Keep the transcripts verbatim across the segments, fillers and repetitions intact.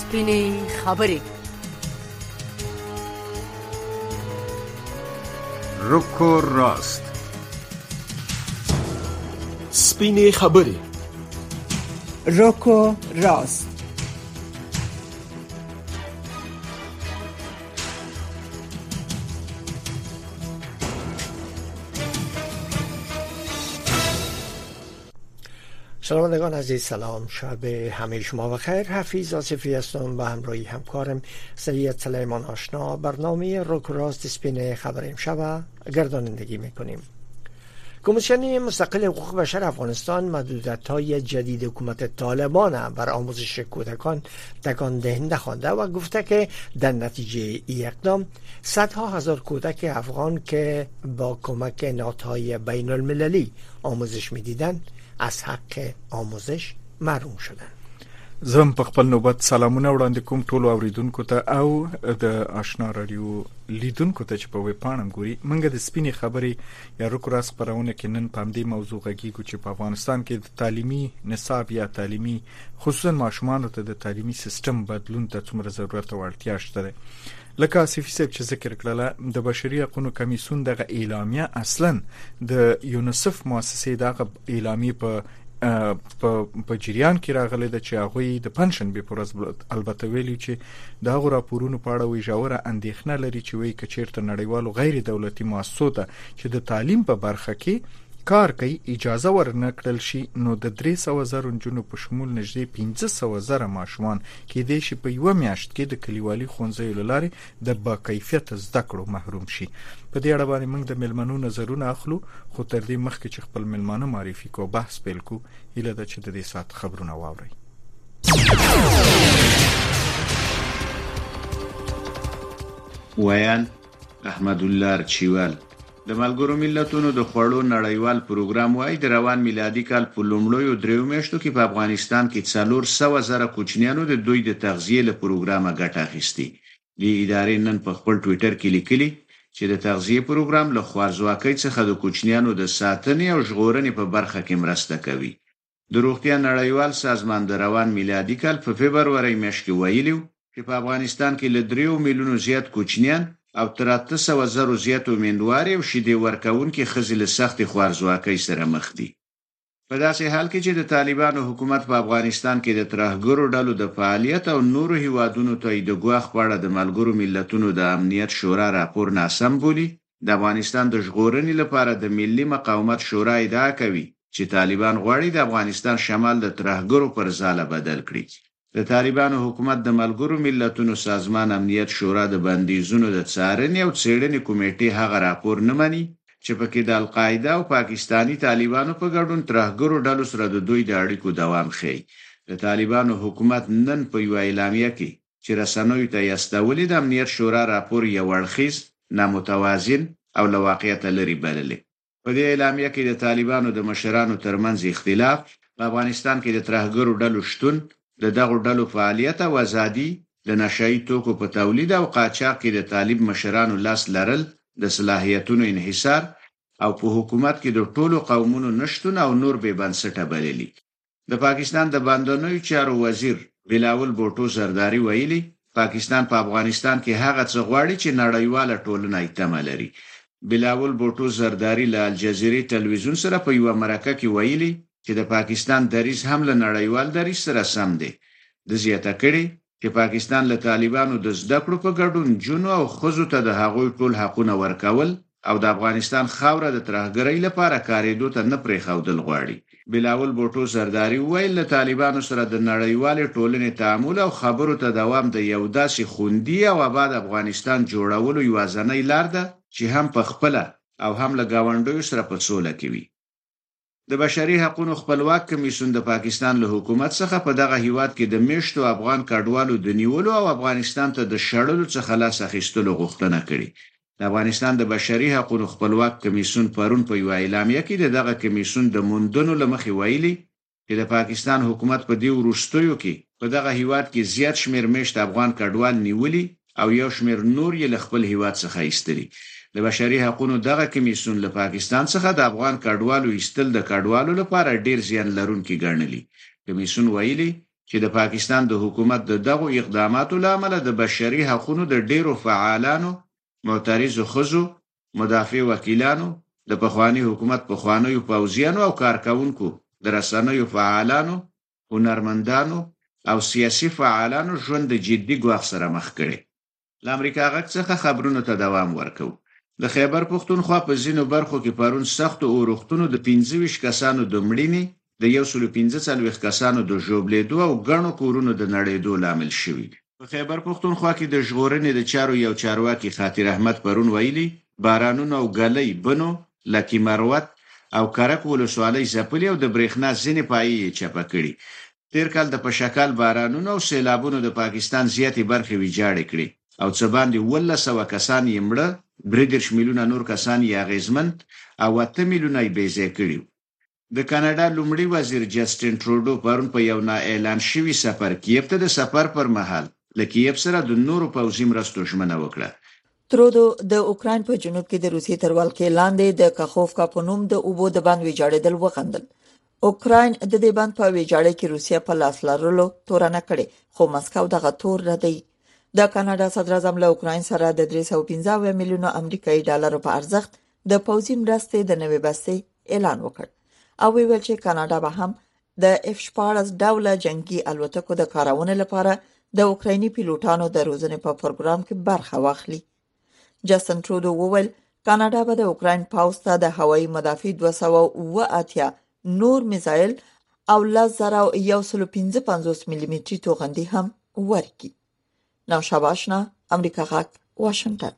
سپینې خبرې. رکو راست. سپینې خبرې. رکو راست. شنوندگان عزیز سلام، شب همه شما بخیر. حفیظ آصفی هستم به همراهی همکارم سید سلیمان آشنا برنامه رک راست سپین خبر امشب گردانندگی میکنیم. کمیسیون مستقل حقوق بشر افغانستان محدودیت‌های جدید حکومت طالبان بر آموزش کودکان تکان دهنده خوانده و گفته که در نتیجه این اقدام صدها هزار کودک افغان که با کمک نهادهای بین المللی آموزش می‌دیدند از حق آموزش محروم شدن. زم په خپل نوبت سلامونه وړاندې کوم ټولو اوریدونکو ته او د آشنا رادیو لیدونکو ته چې په ویب پاڼه ګوري. منګه د سپینې خبرې یا رکو راست خبرونه کې نن په دې موضوع غږیږو چې په افغانستان کې د تعلیمي نصاب یا تعلیمي خصوصا ماشومانو ته د تعلیمي سیستم بدلون ته څومره ضرورت او اړتیا شته. لکه آصفی صاحب چې ذکر کړله، د بشري حقوقو کمیسیون دغه اعلامیه اصلا د یونیسف مؤسسې دغه اعلامیه په په په جریان کې راغلی د چې هغه د پنشن به پرز البته ویلي چې دا غو راپورونو په اړه وی ژوره اندېښنه لري چې وی کچیرته نړیوالو غیر دولتي مؤسسو ته چې د تعلیم په برخه کې کار کوي اجازه ورنکړل شي، نو د درې سوه زره جنونو په شمول نږدې پنځه سوه زره ماشومان کې د شي په یو میاشت کې د کلیوالي ښوونځیو لارې د با کیفیت زده کړو محروم شي. په دې اړه باندې موږ د ملمنو نظرونه اخلو، خو تر دې مخکې چې خپل ملمانه معرفي کو بحث پیل کو، هیله ده چې د دې سات خبرونه واورئ. ویان احمد الله رچیوال د ملګرو ملتونو د خوړو نړیوال پروګرام وايي د روان میلادي کال په لومړیو دریو میاشتو کې په افغانستان کې څلور سوه زره کوچنیانو د دوی د تغذیه له پروګرامه ګټه اخیستې. د ادارې نن په خپل ټوئیټر کې لیکلي چې د تغذیه پروګرام له خوارځواکۍ څخه د کوچنیانو د ساتنې او ژغورنې په برخه کې مرسته کوي. د روغتیا نړیوال سازمان د روان میلادي کال په فبروري میاشت کې ویلي چې په افغانستان کې له دریو میلیونو زیات کوچنیان او تر اته سوه زره زیات امیندواري او شیدې ورکوونکي ښځې له سختې خوارځواکۍ سره مخ دي. په داسې حال کې چې د طالبانو حکومت په افغانستان کې د ترهګرو ډلو د فعالیت او نورو هیوادونو ته د ګواښ په اړه د ملګرو ملتونو د امنیت شورا راپور ناسم بولي، د افغانستان د ژغورنې لپاره د ملي مقاومت شورا ادعا کوي چې طالبان غواړي د افغانستان شمال د ترهګرو پر ځاله بدل کړي. د طالبانو حکومت د ملګرو ملتونو سازمان امنیت شورا د بندیزونو د څارنې او څېړنې کمیټې هغه راپور نه مني چې پکې د القاعده او پاکستانی طالبانو په ګډون ترهګرو ډلو سره د دوی د اړیکو دوام ښيي. د طالبانو حکومت نن په یو اعلامیه کې چې رسنیو ته یې استولې د امنیت شورا راپور یو اړخیز، نامتوازن او له واقعیت لرې بللی. په دې اعلامیه کې د طالبانو د مشرانو ترمنځ اختلاف، په افغانستان کې د ترهګرو ډلو شتون، د دغو ډلو فعالیت او ازادي، د نشئی توکو په تولید او قاچاق کې د طالب مشرانو لاس لرل، د صلاحیتونو انحصار او په حکومت کې د ټولو قومونو نشتون او نور به بنسټه بللی. د پاکستان د باندنوي چارو وزیر بلاول بوټو زرداری ویلي پاکستان په افغانستان کې هغه څه غواړي چې نړیواله ټولنه یې تمه لري. بلاول بوټو زرداری له الجزیرې تلویزیون سره په یو مرکه کې ویلي چې د پاکستان دریځ هم له نړیوال دریځ سره سم دی. د زیاته کړي چې پاکستان له طالبانو د زده کړو په ګډون جنو او خزو ته د هغوی ټول حقونه ورکول او د افغانستان خاوره د ترهګرۍ لپاره کارېدو ته نه پرېښودل غواړي. بلاول بوټو زرداری ویل له طالبانو سره د نړیوالې ټولنې تعامل او خبرو ته دوام د یو داسې خوندي او آباد افغانستان جوړولو یوازینۍ لار ده چې هم په خپله او هم له ګاونډیو سره په سوله کې وي. د بشري حقوقو خپلواک کمیسیون د پاکستان له حکومت څخه په دغه هیواد کې د میشتو افغان کډوالو د نیولو او افغانستان ته د شړلو څخه لاس اخیستلو غوښتنه کړې. د افغانستان د بشري حقوقو خپلواک کمیسیون پرون په یو اعلامیه کې دغه کمیسیون د موندنو لمخې ویلي چې د پاکستان حکومت په دې وروستیو کې په دغه هیواد کې زیات شمیر میشت افغان کډوال نیولي او یو شمیر نور یې له خپل هیواد څخه ایستلي. د بشري حقوقو دغه کمیسیون له پاکستان څخه د افغان کډوالو ایستل د کډوالو لپاره ډیر زیان لرونکي ګڼلي. کمیسیون ویلي چې د پاکستان د حکومت د دغو اقداماتو لامل د بشري حقوقو د ډیرو فعالانو، معترضو ښځو، مدافع وکیلانو، د پخوانی حکومت پخوانیو پوځیانو او کارکونکو، د رسنیو فعالانو، هنرمندانو او سیاسي فعالانو ژوند د جدي ګواښ سره مخ کړي. ل امریکا غږ څخه خبرونو ته دوام ورکو. د خیبر پښتونخوا په ځینو برخو کې پرون سخت اورښتونو د پنځه ویشت کسانو د مړینې، د یو سل پنځه څلوېښت کسانو د ژوبلېدو او ګڼو کورونو د نړېدو لامل شوي. په خیبر پښتونخوا کې د ژغورنې د چارو یو چارواکي خاطر احمد پرون ویلي بارانونو او ګلۍ بنو، لکی مروت او کرک ولسوالۍ ځپلي او د برېښنا ځینې پایې چپه کړي. تیر کال د پشکال بارانونو او سیلابونو د پاکستان زیاتې برخې ویجاړې کړي او څه باندې اوولس سوه کسان یې مړه، درې دېرش میلیونه نور کسان یې اغېزمن او اته میلیونه یې بېځای کړي. د کاناډا لومړي وزیر جسټین ټروډو پرون په یو نا اعلان شوي سفر کیف ته د سفر پر مهال له کیف سره د نورو پوځي مرستو ژمنه وکړه. ترودو د اوکراین په جنوب کې د روسي تر ولکې لاندې د کاخوفکا په نوم د اوبو د بند ویجاړېدل وغندل. اوکراین د دې بند په ویجاړۍ کې روسیا په لاس لرلو تورنه کړې، خو مسکو دغه تور ردی. د کاناډا صدر اعظم له اوکراین سره د درې سوه پنځه اویا میلیونه امریکایي ډالرو په ارزښت د پوځي مرستې د نوې بستې اعلان وکړ او ویل چې کاناډا به هم د اف شپاړس ډوله جنگي الوتکو د کارونې لپاره د اوکرایني پیلوټانو د روزنې په پروګرام کې برخه واخلي. جسټین ټرودو وویل کاناډا به د اوکراین پوځ ته د هوایي مدافع دوه سوه اوه اتیا نور میزایل او لس زره یو سل پنځه پنځوس ملي متري توغندي هم ورکړي. نو شاباشنا امریکا غاک واشنگټن.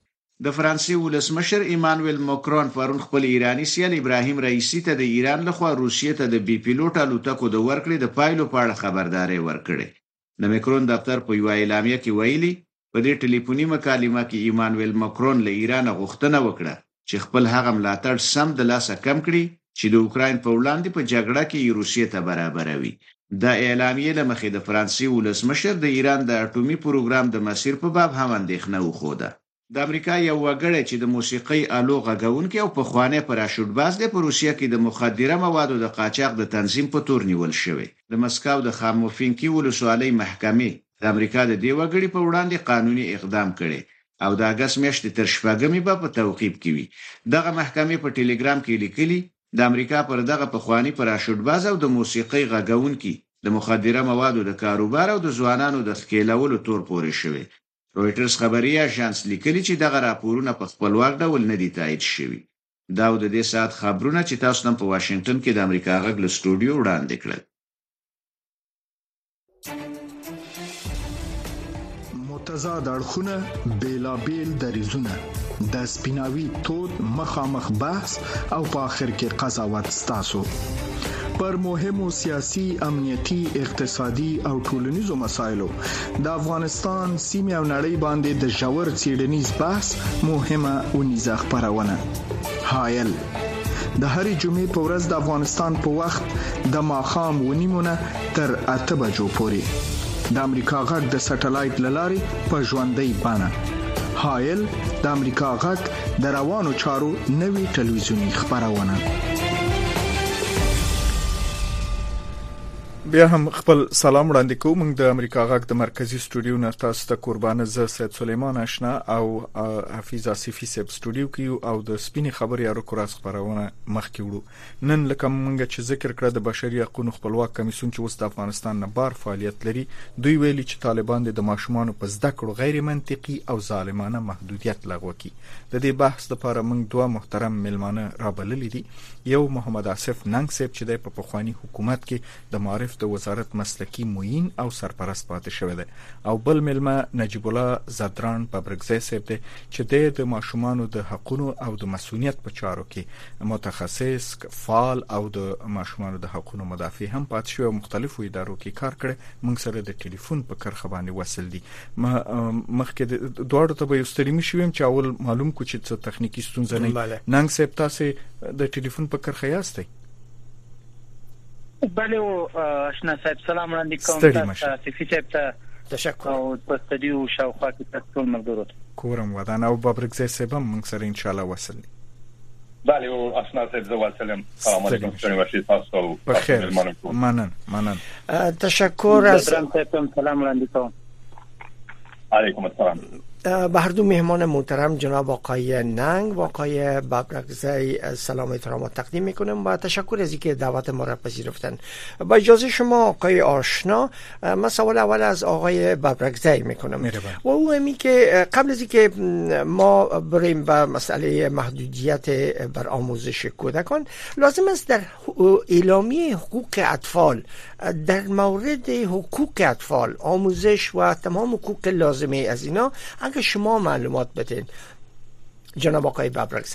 د فرانسې ولسمشر ایمانوئل ماکرون پرون خپل ایرانی سیال ابراهیم رئیسی ته د ایران لخوا روسیې ته د بي پیلوټ الوتکو د ورکړې د پایلو په اړه خبرداري ورکړې. د ماکرون دفتر په یو اعلامیه کې ویلي په دې ټلیفوني مکالمه کې ایمانوئل ماکرون له ایران غوښتنه وکړه چې خپل هغه ملاتړ سم د لاسه کم کړي چې د اوکراین په وړاندې په جګړه کې روسیې ته برابروي. د اعلامیې له مخې د فرانسې ولسمشر د ایران د اټومي پروګرام د مسیر په باب هم اندېښنه وښوده. د امریکا یو وګړی چې د موسیقۍ آلو غږونکي او پخوانی پراشوټباز دی په روسیه کې د مخدره موادو د قاچاق د تنظیم په تور نیول شوی. د مسکو د خاموفینکي ولسوالۍ محکمې د امریکا د دې وګړي په وړاندې قانوني اقدام کړي او د اګست میاشتې تر شپږمې به په توقیف کې وي. دغه محکمې په ټلګرام کې لیکلي د امریکا پر دغه پخوانی پراشوټباز او د موسیقۍ غږونکي د مخدره موادو د کاروبار او د ځوانانو د ښکېلولو تور پورې شوی. رويټرز خبري اژانس لیکلي چې دغه راپورونه په خپلواک ډول نه دي تایید شوي. دا د دې ساعت خبرونه چې تاسو نن په واشنگټن کې د امریکا غږ له سټوډیو وړاندې کړل. متضاد اړخونه، بیلابیل دریزونه، د سپیناوي تود مخامخ بحث او په آخر کې قضاوت ستاسو پر مهمو سیاسي، امنیتي، اقتصادي او ټولنیزو مسایلو د افغانستان سیمه او نړۍ باندې د ژور څېړنیز بحث مهمه ونیزه خبرونه. هایل د هرې جمعې په ورځ د افغانستان په وخت د ماښام ونیمونه تر اته بجو پورې د امریکا غږ د سټلایټ لارې په ژوندۍ بڼه. هایل د امریکا غږ د روانو چارو نوې ټلویزیونی خبرونه. بیا هم خپل سلام وړاندې کوم. موږ د امریکا غږ د مرکزی سټوډیو نه تاسو ته قربانه زه سید سلیمان آشنا او حفیظ آصفی سب سټوډیو کې او د سپینې خبرې اړو کوراس خبرونه مخکې وړو. نن لکه موږ چې ذکر کړ د بشري حقوقو خپلواک کمیسیون چې اوس د افغانستان نه بار فعالیت لري، دوی ویلي چې طالبان د ماشومانو په زده کړو غیر منطقي او ظالمانه محدودیت لغوه کړي. د دې بحث لپاره موږ دوه محترم ملمانه رابللي دي. یو محمد آصف ننګ صاحب چې د پخوانی حکومت کې د معرف د وزارت مسلکی معین او سرپرست پاتې شوی دی، او بل ملما نجیب الله زدران ببرګزی صاحب دی چې د ماشومانو د حقوقو او د مسؤلیت په چارو کې متخصص، فعال او د ماشومانو د حقوقو مدافع هم پاتې شوی او مختلفو ادارو کې کار کړي. موږ سره د ټلیفون په کرخه باندې وصل دي. مخکې د دوړو ته به یو ستړي شوم چې اول معلوم کو چې څه تخنیکی ستونزه نه. ننګ صاحب تاسو د ټلیفون په کرخه یاستئ؟ بله آشنا صاحب سلام وړاندې کوم تاسو صفی صاحب ته تشکر او په استدیو شاوخوا کې تاسو ملګرو کورم ودان او ببرګزی صاحب هم موږ سره ان شاء الله وصل دي. بله او آشنا صاحب زوال سلام سلام علیکم شما باشید تاسو بخیر منن منن تشکر از سلام علیکم علیکم السلام. به هر دو مهمان محترم جناب آقای ننگ و آقای ببرگزی سلام احترام تقدیم میکنم و تشکر از اینکه دعوت ما را پذیرفتن. با اجازه شما آقای آشنا، من سوال اول از آقای ببرگزی میکنم و او همی که قبل از اینکه ما بریم به مسئله محدودیت بر آموزش کودکان، لازم است در اعلامیه حقوق اطفال در مورد حقوق اطفال، آموزش و تمام حقوق لازمه از اینا اگه شما معلومات بدین جناب آقای ببرگزی.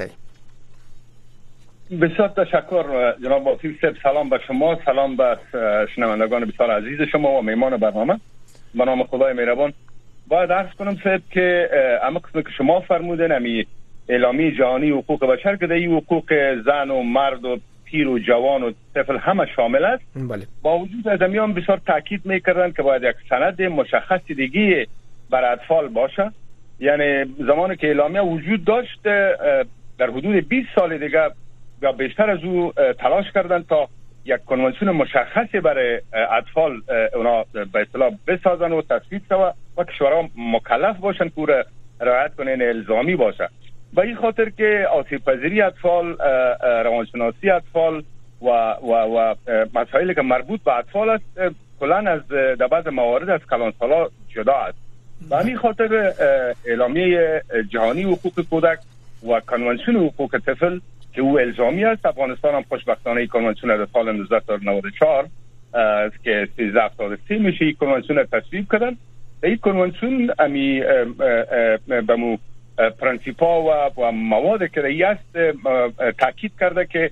بسیار تشکر جناب آصف صاحب. سلام به شما، سلام به شنوندگان بسیار عزیز شما و میهمان برنامه. به نام خدای مهربان باید عرض کنم صاحب که اما قسم که شما فرمودین امی اعلامیه جهانی حقوق بشر که این حقوق زن و مرد و پیر و جوان و طفل همه شامل است. بله. با وجود از امیان بسیار تاکید میکردن که باید یک سند مشخص دیگه بر اطفال باشه. یعنی زمانی که اعلامیه وجود داشت در حدود بیست سال دیگه یا بیشتر از او تلاش کردن تا یک کنوانسیون مشخصی برای اطفال اونا به اصطلاح بسازن و تصویب شود و کشورها مکلف باشن که رعایت کنن، الزامی باشه. به این خاطر که آسیب پذیری اطفال، روانشناسی اطفال و و و مسائلی که مربوط به اطفال است کلا از در بعض موارد از کلانسالا جدا است. به همین خاطر اعلامیه جهانی حقوق کودک و کنوانسیون حقوق طفل که او الزامی است، افغانستان هم خوشبختانه کنوانسیون در سال نوزده نود و چهار که سیزده هفتاد و سه میشه این کنوانسیون تصویب کردن. این کنوانسیون امی بمو پرنسیپا و, و مواد که رایی است تاکید کرده که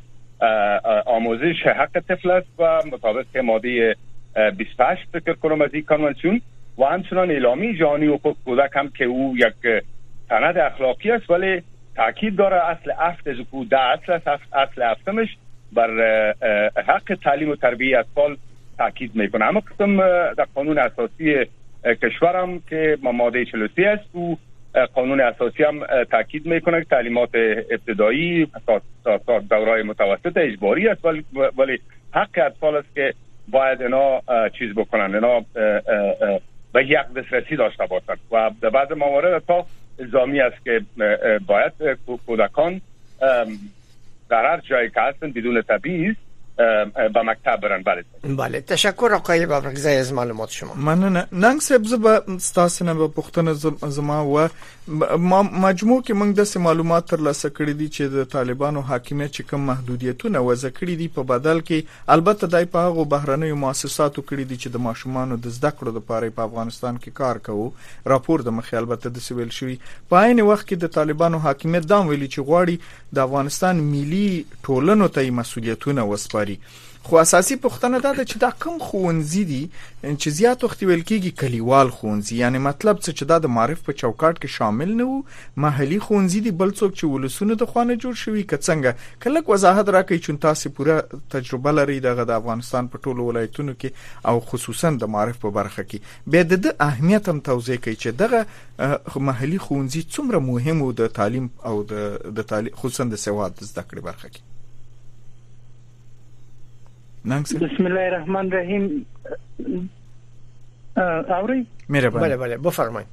آموزش حق طفل است و مطابق ماده بیست و هشت فکر کنم از این کنوانسیون و همچنان اعلامیه جهانی حقوق کودک هم که او یک سند اخلاقی است ولی تاکید داره اصل هفت از او ده اصل است، اصل هفتمش بر حق تعلیم و تربیت اطفال تاکید میکنه. اما قسم در قانون اساسی کشورم که ماده چهل و سه است و قانون اساسی هم تاکید میکنه که تعلیمات ابتدایی تا دورهای متوسط اجباری است ولی, ولی حق اطفال است که باید اینا چیز بکنن، اینا به یک دسترسی داشته باشند و در بعض موارد تا الزامی است که باید کودکان در هر جایی که هستن بدون تبعیض به مکتب برن. بله بله تشکر آقای ببرگزی از معلومات شما. مننه. ننګ صاحب زه ستاسو نه په پوښتنه زما و مجموع کې موږ د معلومات ترلاسه کړې دي چې د طالبانو حاکمیت چې کوم محدودیتونه وضع کړې دي په بدل کې البته دای په هغه بهرنیو مؤسساتو کړې دي چې د ماشومانو د زده کړو لپاره په افغانستان کې کار کوي. راپور د مخې البته د سویل شوی په عین وخت کې د طالبانو حاکمیت دا ویلي چې غواړي د افغانستان ملي ټولنو ته مسؤلیتونه وسپاري. خو اساسي پوښتنه دا ده چې دا کوم ښوونځي دي چې زیات وخت ویل کېږي کلیوال ښوونځي، یعنی مطلب څه چې دا د معرف په چوکاټ کې شامل نه وو، محلي ښوونځي دي بل څوک چې ولسونه د خوانه جوړ شوي که څنګه؟ کله وضاحت راکړئ چې تاسو پوره تجربه لرئ دغه د افغانستان په ټولو ولایتونو کې او خصوصا د معرف په برخه کې. بیا د اهمیت هم توضیح کړئ چې دغه محلي ښوونځي څومره مهم وو د تعلیم او د تعلیم خصوصا د سواد د زده کړې برخه کې. بسم الله الرحمن الرحیم. اوري مهرباني. بله بله بفرمایئ.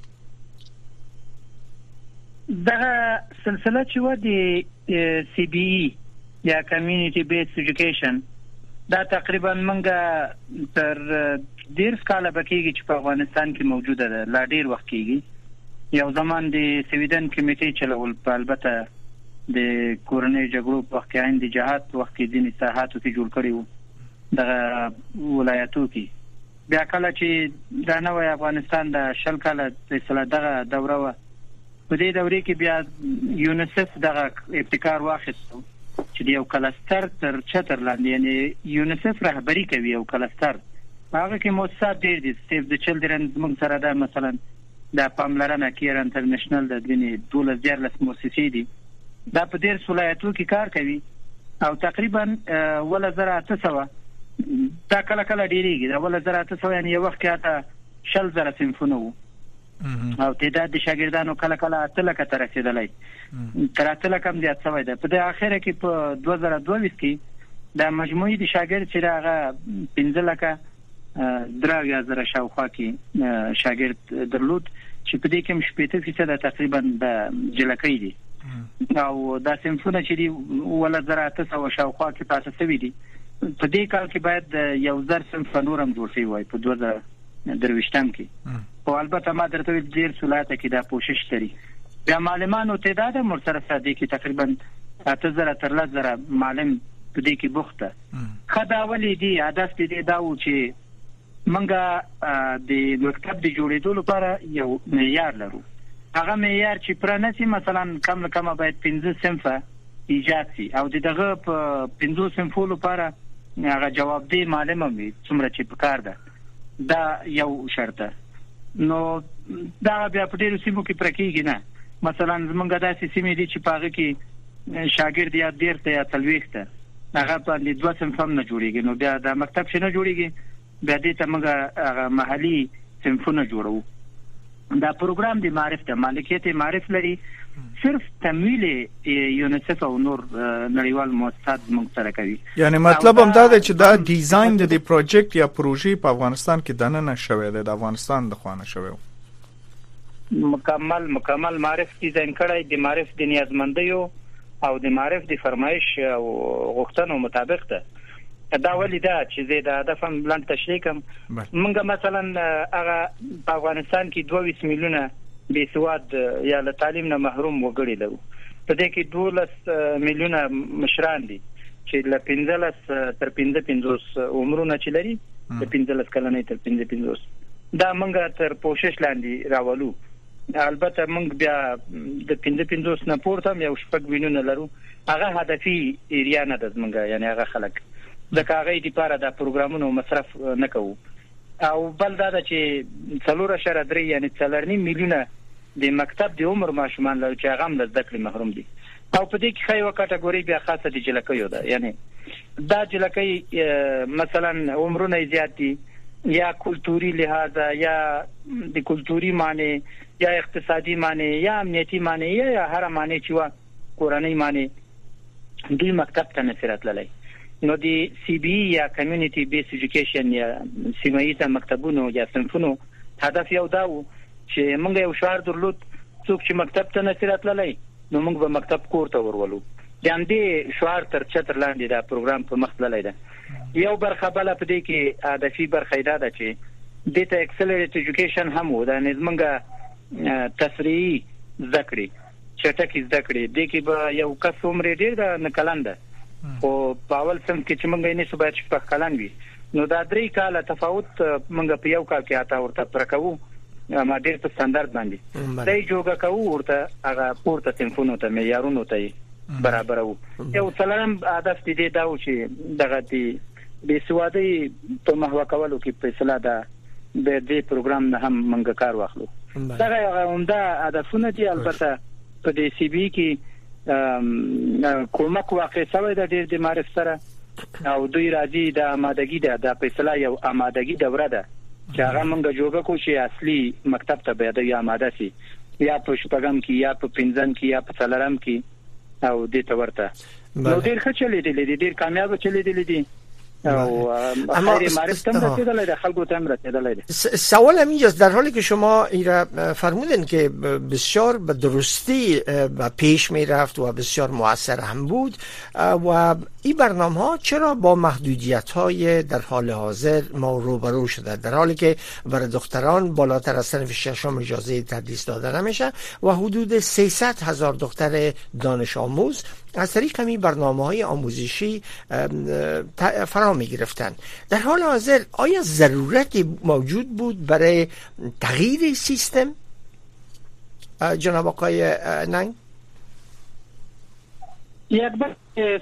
دا سلسله چې و د سی بی ای یا کمیونټي بیس ایجوکیشن دا تقریبا منګه تر ډیر کاله بکیږي چې په افغانستان کې موجوده ده، لا ډیر وخت کېږي. یو زمان د سویډن کمیټې چلول په البته د کورنۍ جګړو په وخت کې عین د جهاد وخت کې د نصاحاتو ته جوړ کړی وو دغه ولایتو کې. بیا کله چې دا نوې افغانستان د شل کاله فیصله دغه دوره و، په دې دوره کې بیا یونیسف دغه ابتکار واخیستو چې یو کلستر تر چتر لاندې، یعنی یونیسف رهبری کوي یو کلستر، هغه کې مؤسسات ډېر دي. سیف د چلډرن موږ سره دا مثلا د پاملرنه کیر انټرنیشنل د دنیا دولس دیارلس مؤسسې دي، دا په ډېر ولایتو کې کار کوي او تقریبا ولا زره اته سوه دا کله کله ډیریږي، دا ولا زره اته سوه یعنی یو وخت کې اته شل زره صنفونه وو او تعداد د شاګردانو کله کله اته لکه ته رسیدلی تر اته لکه هم زیات شوی دی. په دې اخره کې په دوه زره دوه ویشت کې د مجموعي د شاګرد چې هغه پنځه لکه درې اویا زره شاوخوا کې شاګرد درلود چې په دې کې هم شپېته فیصده تقریبا د جلکۍ دي او دا صنفونه چې دي اوله زره اته سوه شاوخوا کې پاتې شوي دي. په دې کال کې باید یو زر صنف نور هم جوړ شوی وای په دوه زره درویشتم کې. او البته ما درته ویل ډېر څولاته کې دا کوشش کوي. بیا معلمانو تعداد هم ورسره ساده کې تقریبا اته زره تر لس زره معلم په دې کې بوخته. خداولې دي هدف دې دا و چې منګه د مکتب د جوړېدو لپاره یو معیار لرو. هغه معیار چې پرانسي مثلا کم کم باید پنځه صنفه ایجاد شي او دغه په پنځو صنفو لپاره هغه جواب دی معلم وي څومره چې پکار ده. دا یو شرط. نو دا بیا په ډیرو سیمو کې پرکېږي نه. مثلا زمونږ داسې سیمې دي چې په هغه کې شاګرد یا ډېر ته یا څلوېښت ته هغه باندې دوه صنف هم نه جوړېږي. نو بیا دا مکتب چې نه جوړېږي بیا دې ته موږ هغه محلي صنفونه جوړوو. دا پروګرام د معرف ته مالکیت معرف لري. صرف تمویل یونیسف او نور نړیوال مؤسسات موږ سره کوي. یعنی مطلب هم دا دی چې دا ډیزاین د دې پروژیکټ یا پروژې په افغانستان کې دننه شوی دی، د افغانستان د خوانه شوی مکمل مکمل معرف ډیزاین کړی د معرف د نیازمندیو او د معرف د فرمایش او غوښتنو مطابق ده. دا ولې دا چې زه د هدف هم بلند تشریح کوم. موږ مثلا هغه په افغانستان کې دوه ویشت میلیونه بې سواد یا له تعلیم نه محروم وګړي لرو. په دې کې دولس میلیونه مشران دي چې له پنځلس تر پنځه پنځوس عمرونه چې لري د پنځلس کلنۍ تر پنځه پنځوس دا موږ تر پوښښ لاندې راولو. البته موږ بیا د پنځه پنځوس نه پورته یو شپږ میلیونه لرو. هغه هدفي ایریا نه ده زموږ، یعنی هغه خلک د کاغۍ لپاره د پروګرامونو مصرف نه کوو. او بل دا چې څلور اشاره درې یعنی څلور نیم میلیونه د مکتب د عمر ماشومان لري چې هغه هم له زده کړې محروم دي. او په دې کې خو یو کټګوري بیا خاصه د جلکیو ده. یعنی دا جلکی مثلا عمرونه زیات دي یا کلتوري لحاظ یا د کلتوري معنی یا اقتصادي معنی یا امنیتي معنی یا هر معنی چې وا قرآني معنی دوی مکتب ته نصرت للی. نو د سی بی یا کمیونټي بیس ایجوکیشن یا سیمایي مکتبونو یا صنفونو هدف یو دا و چې موږ یو شعار درلود څوک چې مکتب ته نصرت للی نو موږ به مکتب کور ته ورولو. د دې شعار تر چتر لاندې دا پروګرام په مخ تللی ده. یو برخه بل په دې کې هدفي برخه دا ده چې د ته اکسلریټ ایجوکیشن هم و دا نظمنګ تفریحي ذکرې چټکې ذکرې د کې به یو کس عمر ډیر ده نه کلنده او په اول سم کې چې موږ یې نه سبا چې په کلن وي نو دا درې کاله تفاوت موږ په یو کال کې اتا ورته پرکو ما ډیر په ستاندرد باندې دای جوګه کوو ورته هغه پورته تنفونو ته معیارونو ته برابرو. یو څلورم هدف دې دا و چې دغه دې بې سوادۍ په محو کولو کې فیصله ده د دې پروګرام نه هم موږ کار واخلو. دا عمده هدفونه دي. البته په دې سی بی کې کومک واقع شوی د ډېر د معرف سره او دوی راځي د آمادګي ده د فیصله یو آمادګي دوره ده چې هغه موږ جوړ کړو چې اصلي مکتب ته باید یا آماده شي یا په شپږم کې یا په پنځم کې یا په څلورم کې او دې ته ورته. نو ډېر ښه چلیدلی دي، ډېر کامیاب چلیدلی دي او اما معرفت هم رسیدلی ده، خلکو ته هم رسیدلی ده. سوال هم اینجاست در حالی که شما ایرا فرمودن که بسیار به درستی و پیش می رفت و بسیار مؤثر هم بود و این برنامه ها چرا با محدودیت های در حال حاضر ما روبرو شده در حالی که برای دختران بالاتر از صنف ششم اجازه تدریس داده نمیشه و حدود سیصد هزار دختر دانش آموز از طریق همین برنامه های آموزشی فرا می گرفتن. در حال حاضر آیا ضرورتی موجود بود برای تغییر سیستم جناب آقای ننگ؟ یک بار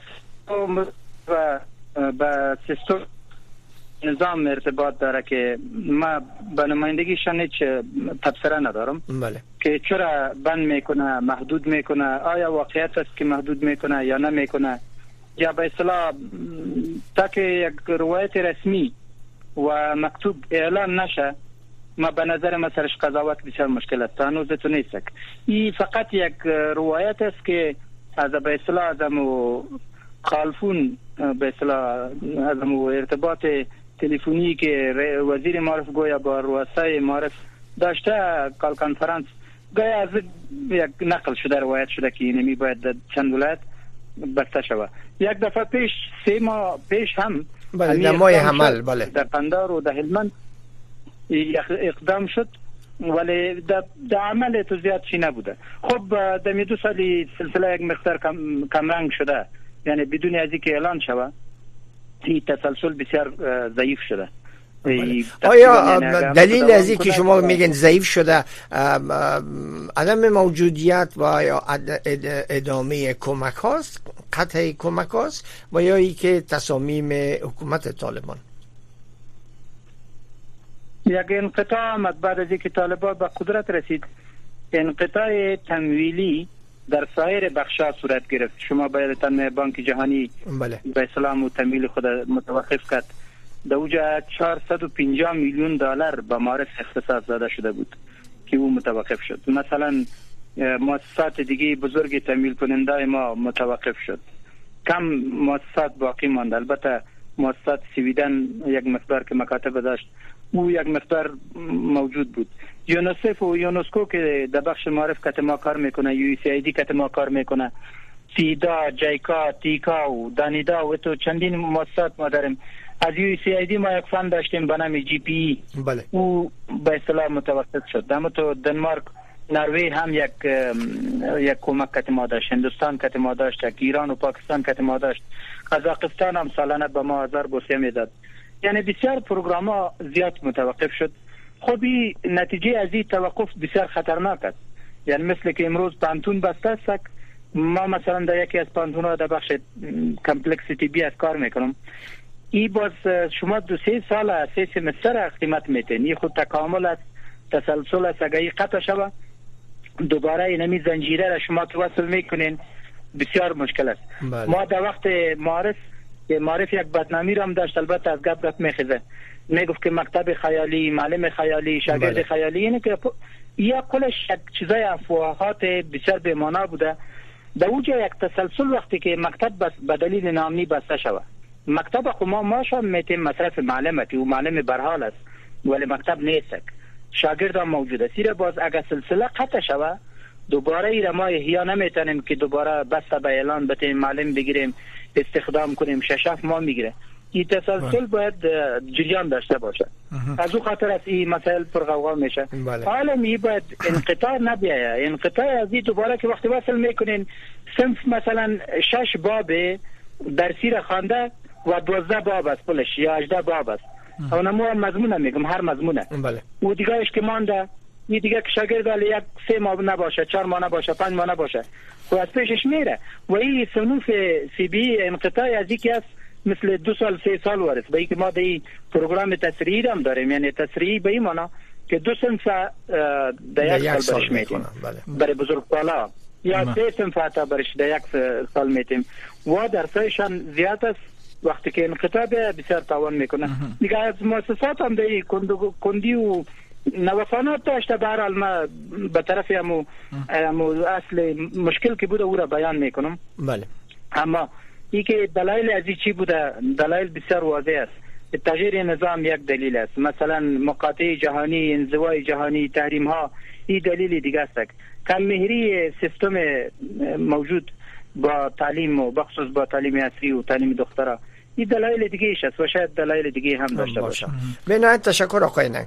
و با سیستم نظام ارتباط داره که ما به نمایندگیشان هیچ تبصره ندارم. بله. که چرا بند میکنه، محدود میکنه، آیا واقعیت است که محدود میکنه یا نمیکنه، یا به اصطلاح تا که یک روایت رسمی و مکتوب اعلان نشه ما به نظر من سرش قضاوت بسیار مشکل است. هنوزتون نیست. این فقط یک روایت است که از به اصطلاح ازمو خالفون به اصطلاح ازمو ارتباط تلفنی که وزیر معارف گویا با رؤسای معارف داشته کال کانفرانس گویا از یک نقل شده روایت شده که اینمی باید چند ولایت بسته شود. یک دفعه پیش سه ماه پیش هم بله در ماه حمل بله در قندار و در هلمند اقدام شد ولی در عمل تو زیاد چی نبوده. خب در می دو سالی سلسله یک مقدار کم, کم رنگ شده، یعنی بدون از اینکه اعلان شود این تسلسل بسیار ضعیف شده. آیا دلیل از اینکه شما میگن ضعیف شده عدم موجودیت و یا ادامه کمک هاست، قطع کمک هاست و یا ای که تصامیم حکومت طالبان؟ یک انقطاع آمد بعد از اینکه طالبان به قدرت رسید. انقطاع تمویلی در سایر بخش‌ها صورت گرفت. شما باید بانک جهانی بله. به اسلام و تمویل خود متوقف کرد. در اوجه چهارصد و پنجاه میلیون دلار به معارف اختصاص داده شده بود که او متوقف شد. مثلا مؤسسات دیگه بزرگ تمویل کننده ما متوقف شد. کم مؤسسات باقی ماند. البته مؤسسات سویدن یک مقدار که مکاتب داشت او یک مقدار موجود بود. یونسف و یونسکو که در بخش معارف کت ما کار میکنه، یو سی ای دی کت ما کار میکنه، سیدا، جایکا، تیکا و دانیدا و تو چندین مؤسسات ما داریم. از یو سی ای دی ما یک فند داشتیم به نام جی پی ای بله. او به اصطلاح متوقف شد. اما تو دنمارک، نروژ هم یک یک کمک کت ما داشت، هندوستان کت ما داشت، ایران و پاکستان کت ما داشت، قزاقستان هم سالانه به ما هزار بوسیه میداد. یعنی بسیار پروگرام ها زیاد متوقف شد. خب این نتیجه از این توقف بسیار خطرناک است. یعنی مثل که امروز پانتون بسته است، ما مثلا در یکی از پانتون ها در بخش کمپلکسیتی بی از کار میکنم. ای باز شما دو سه سال سه سمستر قیمت میتین. این خود تکامل است، تسلسل است. اگر این قطع شود دوباره اینمی زنجیره را شما توصل میکنین بسیار مشکل است. بله. ما در وقت معارف معارف یک بدنامی را هم داشت، البته از گپ گپ میخیزه، میگفت که مکتب خیالی، معلم خیالی، شاگرد بله. خیالی، اینه که یا کلش یک چیزای افواهات بسیار بی‌معنا بوده. در اوجه یک تسلسل وقتی که مکتب بس به دلیل ناامنی بسته شود، مکتب خو ما ماشا میتیم مصرف معلمتی و معلم برحال است ولی مکتب نیست، شاگرد هم موجود است. ایره باز اگر سلسله قطع شود دوباره ایره ما احیا نمیتونیم که دوباره بسته به اعلان بتیم معلم بگیریم استخدام کنیم، ششف ما میگیره. این تسلسل باید جریان داشته باشه. از او خاطر است این مسائل پرغوغا میشه. حالا می باید انقطاع نبیایه. انقطاع از این دوباره که وقتی وصل میکنین صنف مثلا شش باب درسی را خوانده و دوازده باب است پلش یا هجده باب است. اون مو مضمون میگم، هر مضمونه. بله. و دیگهش که مانده، این دیگه که شاگرد ولی یک سه ماه نباشه، چهار ماه نباشه، پنج ماه نباشه، و از پیشش میره. و این صنوف سی بی انقطاع از یکی است مثل دو سال سه سال ورس. به اینکه ما دی پروگرام تسریعی هم داریم، یعنی تسریعی به این معنا که دو صنف در یک سال برش میتیم برای بزرگسالا، یا سه صنف حتی برش در یک سال میتیم و درسایشان زیاد است. وقتی که انقطاع بسیار تاوان میکنه. دیگه از مؤسسات هم دی کندی و نوسانات داشته. به هر حال ما به طرف همو اصل مشکل که بوده او را بیان میکنم. بله. اما ای که دلایل از چی بوده، دلایل بسیار واضح است. تغییر نظام یک دلیل است، مثلا مقاطعه جهانی، انزوای جهانی، تحریم ها، این دلیل دیگه است. کم مهری سیستم موجود با تعلیم و بخصوص با تعلیم عصری و تعلیم دخترها، این دلایل دیگه ایش است و شاید دلایل دیگه هم داشته باشه. بنایت تشکر آقای ننگ.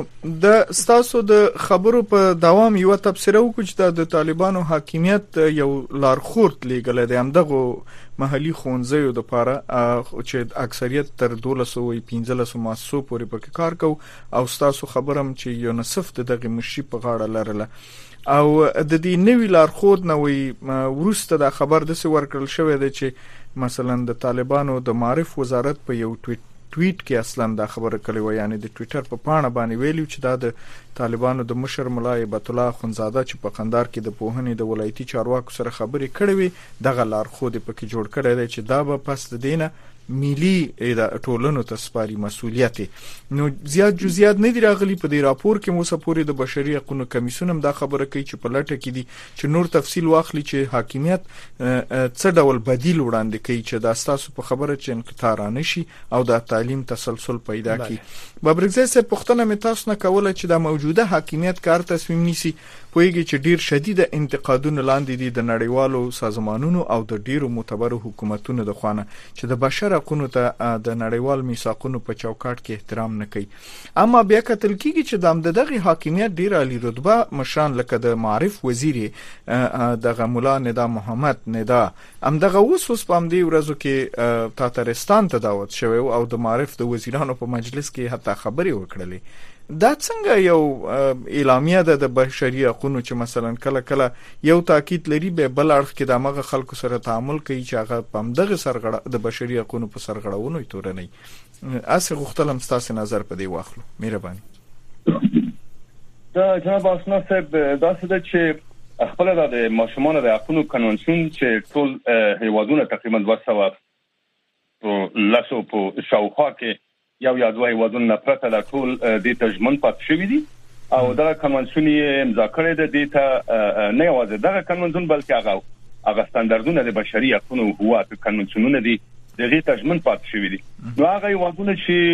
د ستاسو د خبرو په دوام یو تبصره وکړو چې د طالبانو حاکمیت یو لارښود لیږلی دی همدغه محلي ښوونځیو دپاره چې اکثریت تر دولس سوه پنځلس مؤسسو پورې پکې کار کوو، او ستاسو خبره هم چې یونسف د دغې مشري په غاړه لرله، او د دې نوي لارښود نه وایي وروسته دا خبر داسې ورکړل شوی دی چې مثلا د طالبانو د معارف وزارت په یو ټویټ ټویټ کې اصلا دا خبره کړې و، یعنی د ټویټر په پاڼه باندې ویلو چې دا د طالبانو د مشر ملا هیبت الله اخندزاده چې په قندار کې د پوهنې د ولایتي چارواکو سره خبرې کړې وي دغه لارښود پکې جوړ کړی دی چې دا به پس د دینه ملي ټولنو ته سپاري مسولیت. نو زیات جزئیات نه دی راغلي په دې راپور کې. مو سپوري د بشري حقوقو کمیسیون هم دا خبره کوي چې په لټه کې دي چې نور تفصیل واخلي چې حاکمیت څه ډول بدیل وړاندې کوي چې دا ستاسو په خبره چې انقطاع رانه شي او د تعلیم تسلسل پیدا کړي. بابرګزی صاحب پوښتنه مې تاسو نه کوله چې دا موجوده حاکمیت کار تصمیم نیسي پوهیږي چې ډیر شدید انتقادونه لاندې دي د نړیوالو سازمانونو او د ډیرو معتبرو حکومتونو د خوانه چې د بشر حقوقو ته د نړیوال میثاقونو په چوکاټ کې احترام نه کوي. اما بیا کتل کیږي چې د دغه حاکمیت ډیر عالی رتبه مشان لکه د معرف وزیر دغه مولا ندا محمد ندا هم دغه اوس په همدې ورځو کې تاتارستان ته دعوت شوی او د معرف د وزیرانو په مجلس کې حتی خبرې وکړلې. دا څنګه یو اعلامیه ده د بشري حقوقو چې مثلا کله کله یو تاکید لري به بل اړخ کې د مغه خلکو سره تعامل کوي چې هغه پم دغه سرغړه د بشري حقوقو په سرغړونو تورنۍ. اسه غختلم ستاسو نظر په دی واخلو مهرباني. دا جناب آشنا صاحب دا څه چې خپل د ماشومان د حقوقو قانون چې ټول هیوادونه تقریبا دوه سوه په لاسو په شاوخوا کې یو یا دوه هیوادونه نه پرته د ټول د تجمن پات شوی دي او دا کنوانسیون یې امضا کړی د دې ته نه یوازې دا کنوانسیون بلکې هغه هغه ستاندردونه د بشري حقوقو هوا د کنوانسیونونه دي دغه تجمن پات شوی دي. نو هغه هیوادونه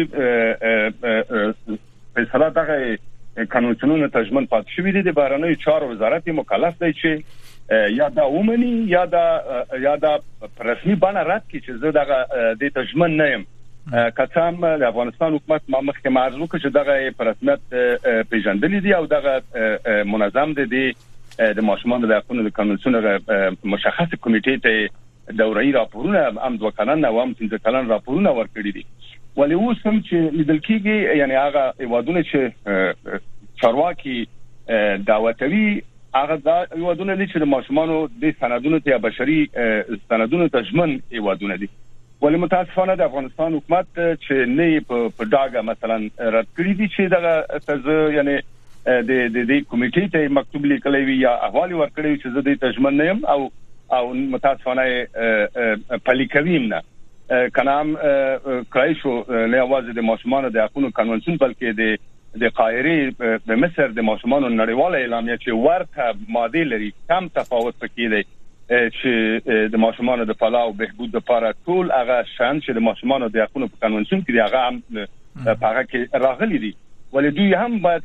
چې په صلاح دغه کنوانسیونونه تجمن پات شوی دي د بهرنیو چارو وزارت مکلف دی چې یا دا ومني یا دا یا دا رسمي بڼه رد کړي چې زه دغه د تجمن نه یم. کڅام د افغانستان حکومت ما مخکې معرض وکړ چې دغه په رسمیت پیژندل دي او دغه منظم دي د ماشومان د حقوقو د کنوانسیون مشخص کمیټې ته دوره‌ای راپورونه هم دوه کلن او هم څنګه کلن راپورونه ورکړي دي. ولې اوس هم چې لیدل کېږي یعنی هغه هیوادونه چې چارواکي دعوتوي هغه دا هیوادونه دي چې د ماشومانو د سندونو ته بشري سندونو تجمن هیوادونه دي. ولې متاسفانه د افغانستان حکومت چې نه په ډاګه مثلا رد کړی دي چې دغه تز یعنی د د د کمیټې ته مکتوب لیکلی وي یا احوال ورکړی چې زه د تجمن نه یم او او متاسفانه پلیکویم نه کنام کرایشو نه اواز د ماشومان د حقوقو قانون بلکې د د قاهره د مصر د ماشومان نړیواله اعلامیه چې ورته ماده لري کم تفاوت پکې دی چې د ماشومان د فلاح او بهبود لپاره ټول هغه شان چې د ماشومان د حقوقو په قانون کې هغه هم په هغه کې راغلي دي. ولې دوی هم باید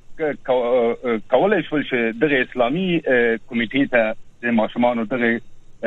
کولای شول چې د اسلامي کمیټې ته د ماشومان دغه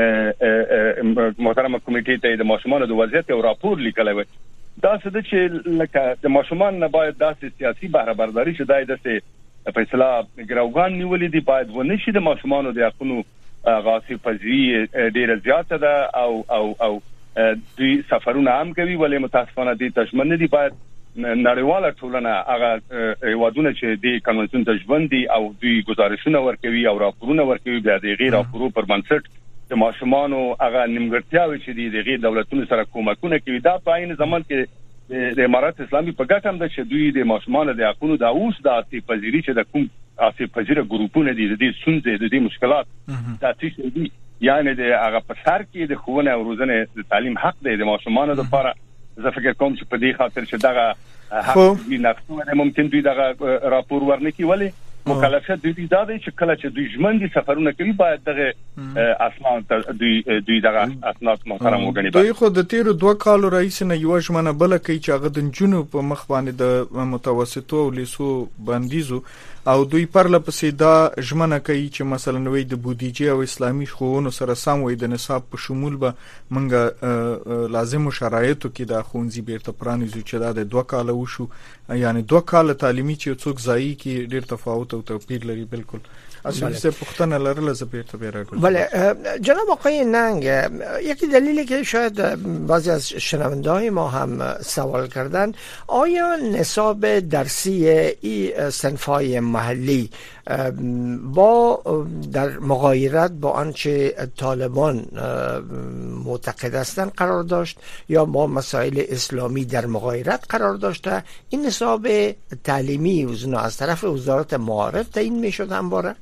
محترمه کمیټې ته د ماشومان د وضعیت او راپور لیکلی وي. دا څه د چې لکه د ماشومان نه باید داسې سیاسي بهره برداري چې دای دسه فیصله ګراوګان نیولې دي باید ونه شي. د ماشومان د حقوقو غاصب پذیری ډیره زیاته ده او او او دوی سفرونه هم کوي ولې متاسفانه دي تشمن نه دي. باید نړیواله ټولنه هغه هیوادونه چې د قانون تجوید دي او دوی گزارشونه ورکوي او راپورونه ورکوي بیا د غیر راپورو پر بنسټ د ماشومانو هغه نیمګړتیاوې چې دي د غیر دولتونو سره کومکونه کوي. دا په عین زمان کې د امارات اسلامي په ګټه هم ده چې دوی د ماشومانو د حقوقو د اوس د عاطفي پذیری چې د کوم عاطفي پذیره ګروپونه دي د دې ستونزې د دې مشکلات د تاسو دي یعنی د هغه په سر کې د خوونه او روزنه د تعلیم حق دی د ماشومانو لپاره. زه فکر کوم چې په دې خاطر چې دغه حق وي نفسونه ممکن دوی دغه راپور ورنکي ولې مکلفیت دوی دا دی چې کله چې دوی ژمنډي سفرونه کوي باید دغه اسناد دوی دوی دغه اسناد محترم وګڼي. دوی خو د تیرو دوه کالو رئیس نه یو ژمنه بل کوي چې هغه د جنوب په مخ باندې د متوسطو او لیسو بندیزو او دوی پرله پسې دا ژمنه کوي چې مثلا وي د بودیجه او اسلامي ښوونو سره سم وي د نصاب په شمول به منګه لازم شرایطو کې د خونځي بیرته پرانیزو چې دا د دوه کال وشو یعنی دوه کال تعلیمي چې څوک ځای کې ډیر تفاوت او توپیر لري. بالکل اصل څه پختنه لرله زه بیرته بیرته. بله جناب آقای ننگ یکی دلیلی که شاید بعضی از شنونده‌های ما هم سوال کردن آیا نصاب درسی این صنف‌های محلی با در مغایرت با آنچه طالبان معتقد هستند قرار داشت یا با مسائل اسلامی در مغایرت قرار داشته؟ این نصاب تعلیمی از طرف وزارت معارف تعیین میشد همواره؟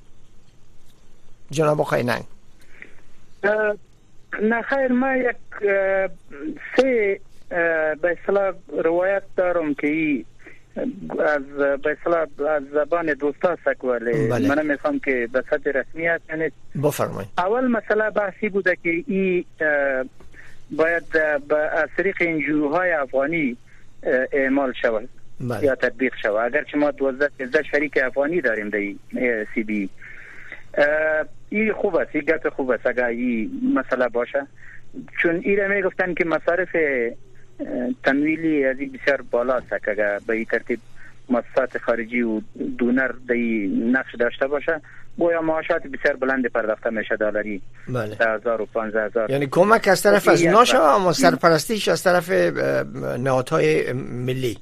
جناب آقای ننگ. نه خیر ما یک سه به اصطلاح روایت دارم که از به اصطلاح از زبان دوستا است ولی من میخوام که به صورت رسمیت یعنی بفرمایید. اول مسئله بحثی بوده که این باید از طریق انجیوهای افغانی اعمال شود بله. یا تطبیق شود، اگرچه ما دوازده سیزده شریک افغانی داریم در سی بی. این خوب است، این گپ خوب است اگر این مسئله باشه، چون ایره میگفتن که مصارف تمویلی از این بسیار بالا است که اگر به این ترتیب مؤسسات خارجی و دونر در نقش داشته باشه گویا معاشات بسیار بلند پرداخته میشه دلاری بله. ده هزار و پانزده هزار. یعنی کمک از طرف از ناشه اما سرپرستیش از طرف نهادهای ملی.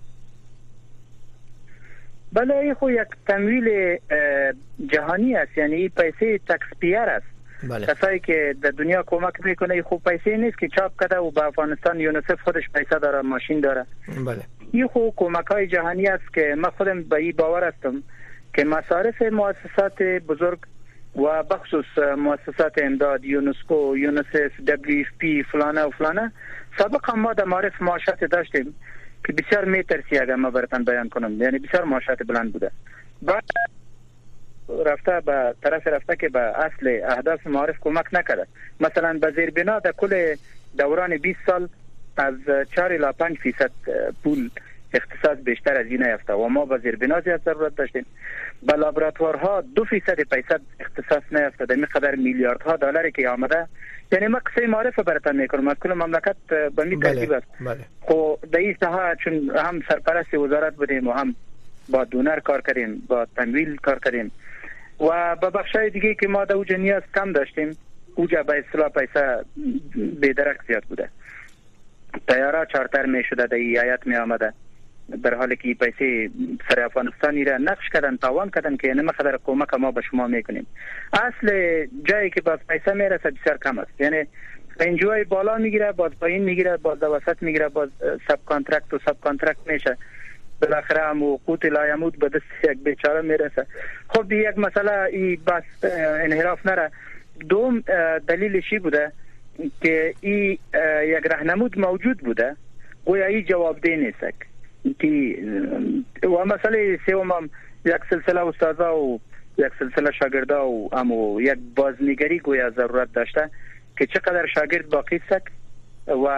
بله این خو یک تمویل جهانی است، یعنی این پیسه تکسپیر است. بله. کسایی که در دنیا کمک میکنه خوب پیسه نیست که چاپ کرده و به افغانستان یونیسف خودش پیسه داره، ماشین داره. بله. این خوب کمک های جهانی است که من خودم به این باور هستم که مصارف مؤسسات بزرگ و بخصوص مؤسسات امداد یونسکو، یونیسف، دبلیو اف پی فلانه و فلانه سابقا ما در معرف معاشات داشتیم که بسیار میترسی اگر ما براتون بیان کنم، یعنی بسیار معاشات بلند بوده. بعد رفته به طرف رفته که به اصل اهداف معارف کمک نکرده. مثلا به زیر بنا در کل دوران بیست سال از چهار الی پنج فیصد پول اختصاص بیشتر از این نیافته و ما به زیر بنا زیاد ضرورت داشتیم. به لابراتوارها دو فیصد پیسد اختصاص نیافته، در مقدار میلیاردها دلاری که آمده. یعنی ما قصه معارف براتون میکنم، از کل مملکت به می ترتیب است. خب در این ساحه چون هم سرپرست وزارت بودیم و هم با دونر کار کردیم، با تمویل کار کردیم و به بخشای دیگه که ما در اوجه نیاز کم داشتیم، اوجه به اصطلاح پیسه بیدرک زیاد بوده. تیاره چارتر می شده در این آیت می آمده، در حالی که پیسه سر افغانستانی را نقش کردن، تاوان کردن که نمی خدر کمک ما به شما میکنیم. اصل جایی که باز پیسه میرسه بسیار کم است، یعنی انجوهای بالا میگیره، باز پایین میگیره، باز در وسط میگیره، باز سب کانترکت و سب کانترکت میشه، بالاخره هم حقوق لایمود به دست یک بیچاره میرسه. خب یک مسئله ای بس انحراف نره. دوم دلیلشی بوده که ای یک راهنمود موجود بوده گویا ای جوابده نیست که و مسئله سوم هم یک سلسله استادا و یک سلسله شاگردا و امو یک بازنگری گویا ضرورت داشته که چقدر شاگرد باقی است و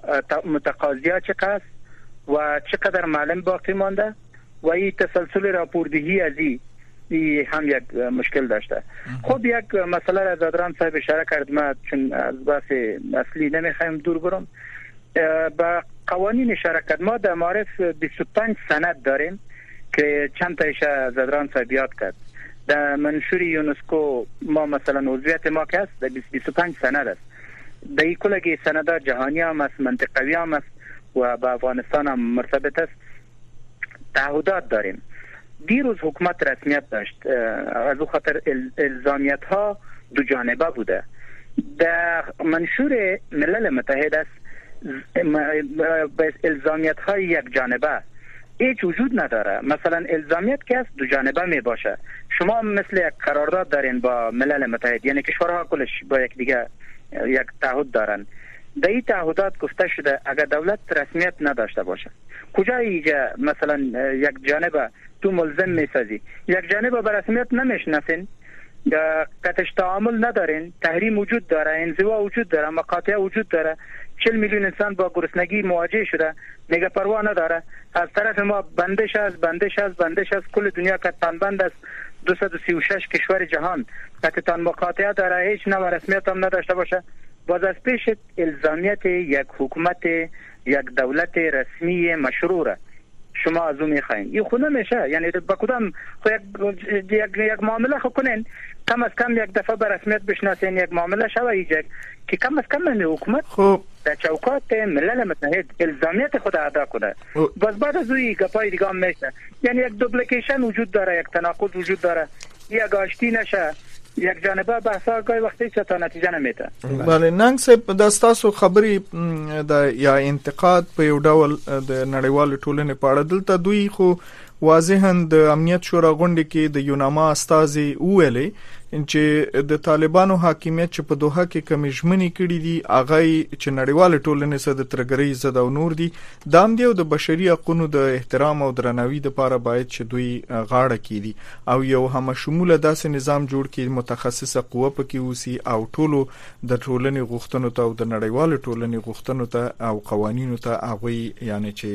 متقاضیا چقدر و چقدر معلم باقی مانده و این تسلسل راپوردهی از این هم یک مشکل داشته. خب یک مسئله را زادران صاحب اشاره کرد، ما چون از بحث اصلی نمیخوایم دور برم، با قوانین اشاره کرد. ما در معرف بیست و پنج سند داریم که چند تایش زادران صاحب یاد کرد. در منشور یونسکو ما مثلا عضویت ما که هست در بیست و پنج سند است. در این کلگی سندات جهانی هم است، منطقوی هم است و با افغانستان هم مرتبط است. تعهدات داریم. دیروز حکومت رسمیت داشت، از او خاطر الزامیت ها دو جانبه بوده. در منشور ملل متحد است الزامیت های یک جانبه هیچ وجود نداره. مثلا الزامیت که است دو جانبه می باشه. شما مثل یک قرارداد دارین با ملل متحد، یعنی کشورها کلش با یک دیگه یک تعهد دارن. در این تعهدات گفته شده اگر دولت رسمیت نداشته باشه، کجا اینجا مثلا یک جانبه تو ملزم میسازی، یک جانبه به رسمیت نمیشناسین، قطعش تعامل ندارین، تحریم وجود داره، انزوا وجود داره، مقاطعه وجود داره، چهل میلیون انسان با گرسنگی مواجه شده، میگه پروا نداره، از طرف ما بندش است بندش است بندش است، کل دنیا کتان بند است، دویست و سی و شش کشور جهان کتان مقاطعه داره، هیچ نوع رسمیت هم نداشته باشه. باز از پیش الزامیت یک حکومت، یک دولت رسمی مشروع شما از اون میخواین، این خود نمیشه. یعنی با کدام یک یک یک معامله خو کنین، کم از کم یک دفعه به رسمیت بشناسین، یک معامله شوه ایجا که کم از کم من حکومت خب در چوکات ملل متحد الزامیت خود ادا کنه. باز بعد از اون گپای دیگه هم میشه، یعنی یک دوپلیکیشن وجود داره، یک تناقض وجود داره، یک آشتی نشه، یک جانبه بحثا گاهی وقتی چه تا نتیجه نمیده. بله ننګ صاحب د تاسو خبرې د یا انتقاد په یو ډول د نړیوال ټولنې په اړه دلته دوی خو واضحاً د امنیت شورا غونډې کې د یوناما استازي ویلي چې د طالبانو حاکمیت چې په دوحه کې کمی ژمنې کړې دي هغه چې نړیواله ټولنې سره د ترګرۍ ضد او نور دي دام دی او د بشري حقوقو د احترام او درناوي لپاره باید چې دوی غاړه کړي او یو هم شموله داسې نظام جوړ کړي متخصصه قوه پکې وسی او ټولو د ټولنې غوښتنو ته او د نړیواله ټولنې غوښتنو ته او قوانینو ته هغه یعنی چې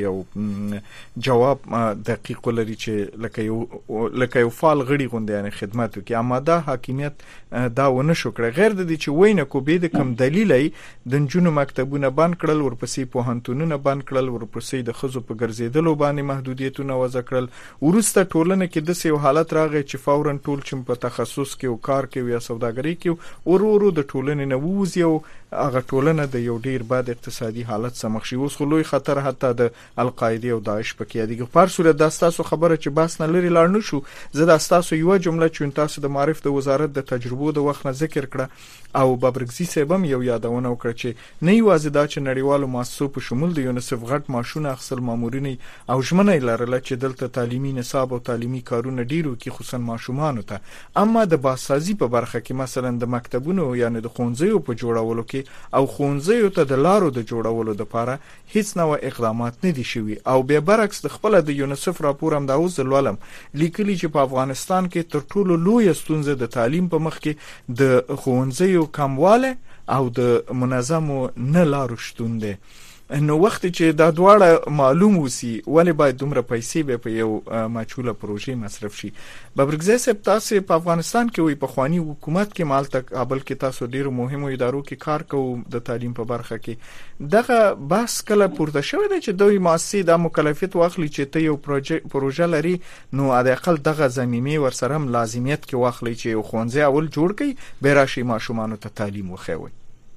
یو جواب دقیق لري چې لکه یو لکه یو فعال غړي غونډه یعنی خدمت کوي اماده حاکمیت دا ونه شو کړ غیر د دې چې وینه کو به د کم دلیلې د جنونو مکتبونه بند کړل ورپسې پوهنتونونه بند کړل ورپسې د خزو په ګرځیدلو باندې محدودیتونه وضع کړل ورسته ټولنه کې د سیو حالت راغی چې فورا ټول چې په تخصص کې او کار کې یا سوداګري کې ورو ورو د ټولنې نه ووزي او هغه ټولنه د یو ډیر بد اقتصادي حالت سره مخ شي اوس خو لوی خطر حتی د القاعده او داعش پکې دي په هر صورت د تاسو خبره چې باس نه لري لاړ نه شو زه د تاسو یو جمله چې تاسو د معرف د وزارت د تجربو د وخت نه ذکر کړه او بابرګزي صاحب هم یو یادونه وکړه چې نه یوازې دا چې نړیوالو مؤسسو په شمول د یونیسف غټ ماشونه اخصل مامورین او ژمنه لرله چې دلته تعلیمي نصاب او تعلیمي کارونه ډیرو کې خصوصا ماشومان ته اما د باسازي په برخه کې مثلا د مکتبونو یعنی د خونځیو په جوړولو کې او خونځیو ته د لارو د جوړولو لپاره هیڅ نوع اقدامات نه دي شوي او به برعکس د خپل د یونیسف راپور هم دا اوس ولولم لیکلي چې په افغانستان کې تر ټولو لوی ستونزه د تعلیم په مخ کې د خونځیو کمواله او د منظمو نه لارو شتون دي نو وخت چې دا دواړه معلوم وسی ولې باید دومره پیسې به په یو ماچوله پروژې مصرف شي بابرګزي صاحب تاسو په افغانستان کې وي په خواني حکومت کې مال تک ابل کې تاسو ډیرو مهمو ادارو کې کار کوو د تعلیم په برخه کې دغه بحث کله پورته شوی دی چې دوی مؤسسې د مکلفیت واخلي چې ته یو پروژه لري نو د اقل دغه زمینه ورسره هم لازمیت کې واخلي چې یو خونځه اول جوړ کړي به راشي ماشومان ته تعلیم وخوي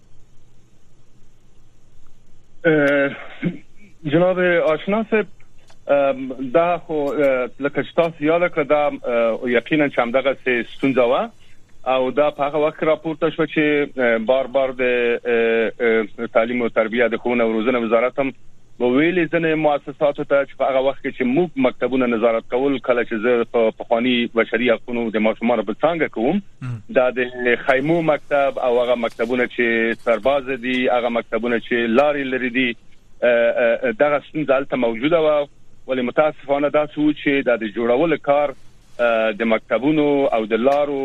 جناب آشنا صاحب دا خو لکه تاسو یاد کړئ دا یقینا چې همدغه ستونزه و او دا په هغه وخت راپورته شو چې بار بار د تعلیم او تربیه د ښوونې او روزنې وزارت هم ویلي ځنې مؤسساتو ته چې په هغه وخت کې چې موږ مکتبونه نظارت کول کله چې زه په پخوانی بشري حقوقو د ماشومانو په څنګه کوم دا د خیمو مکتب او هغه مکتبونه چې سرباز دي هغه مکتبونه چې لاري لري دي دغه څنګه دلته موجوده و ولې متاسفانه دا څه چې د جوړول کار د مکتبونو او د لارو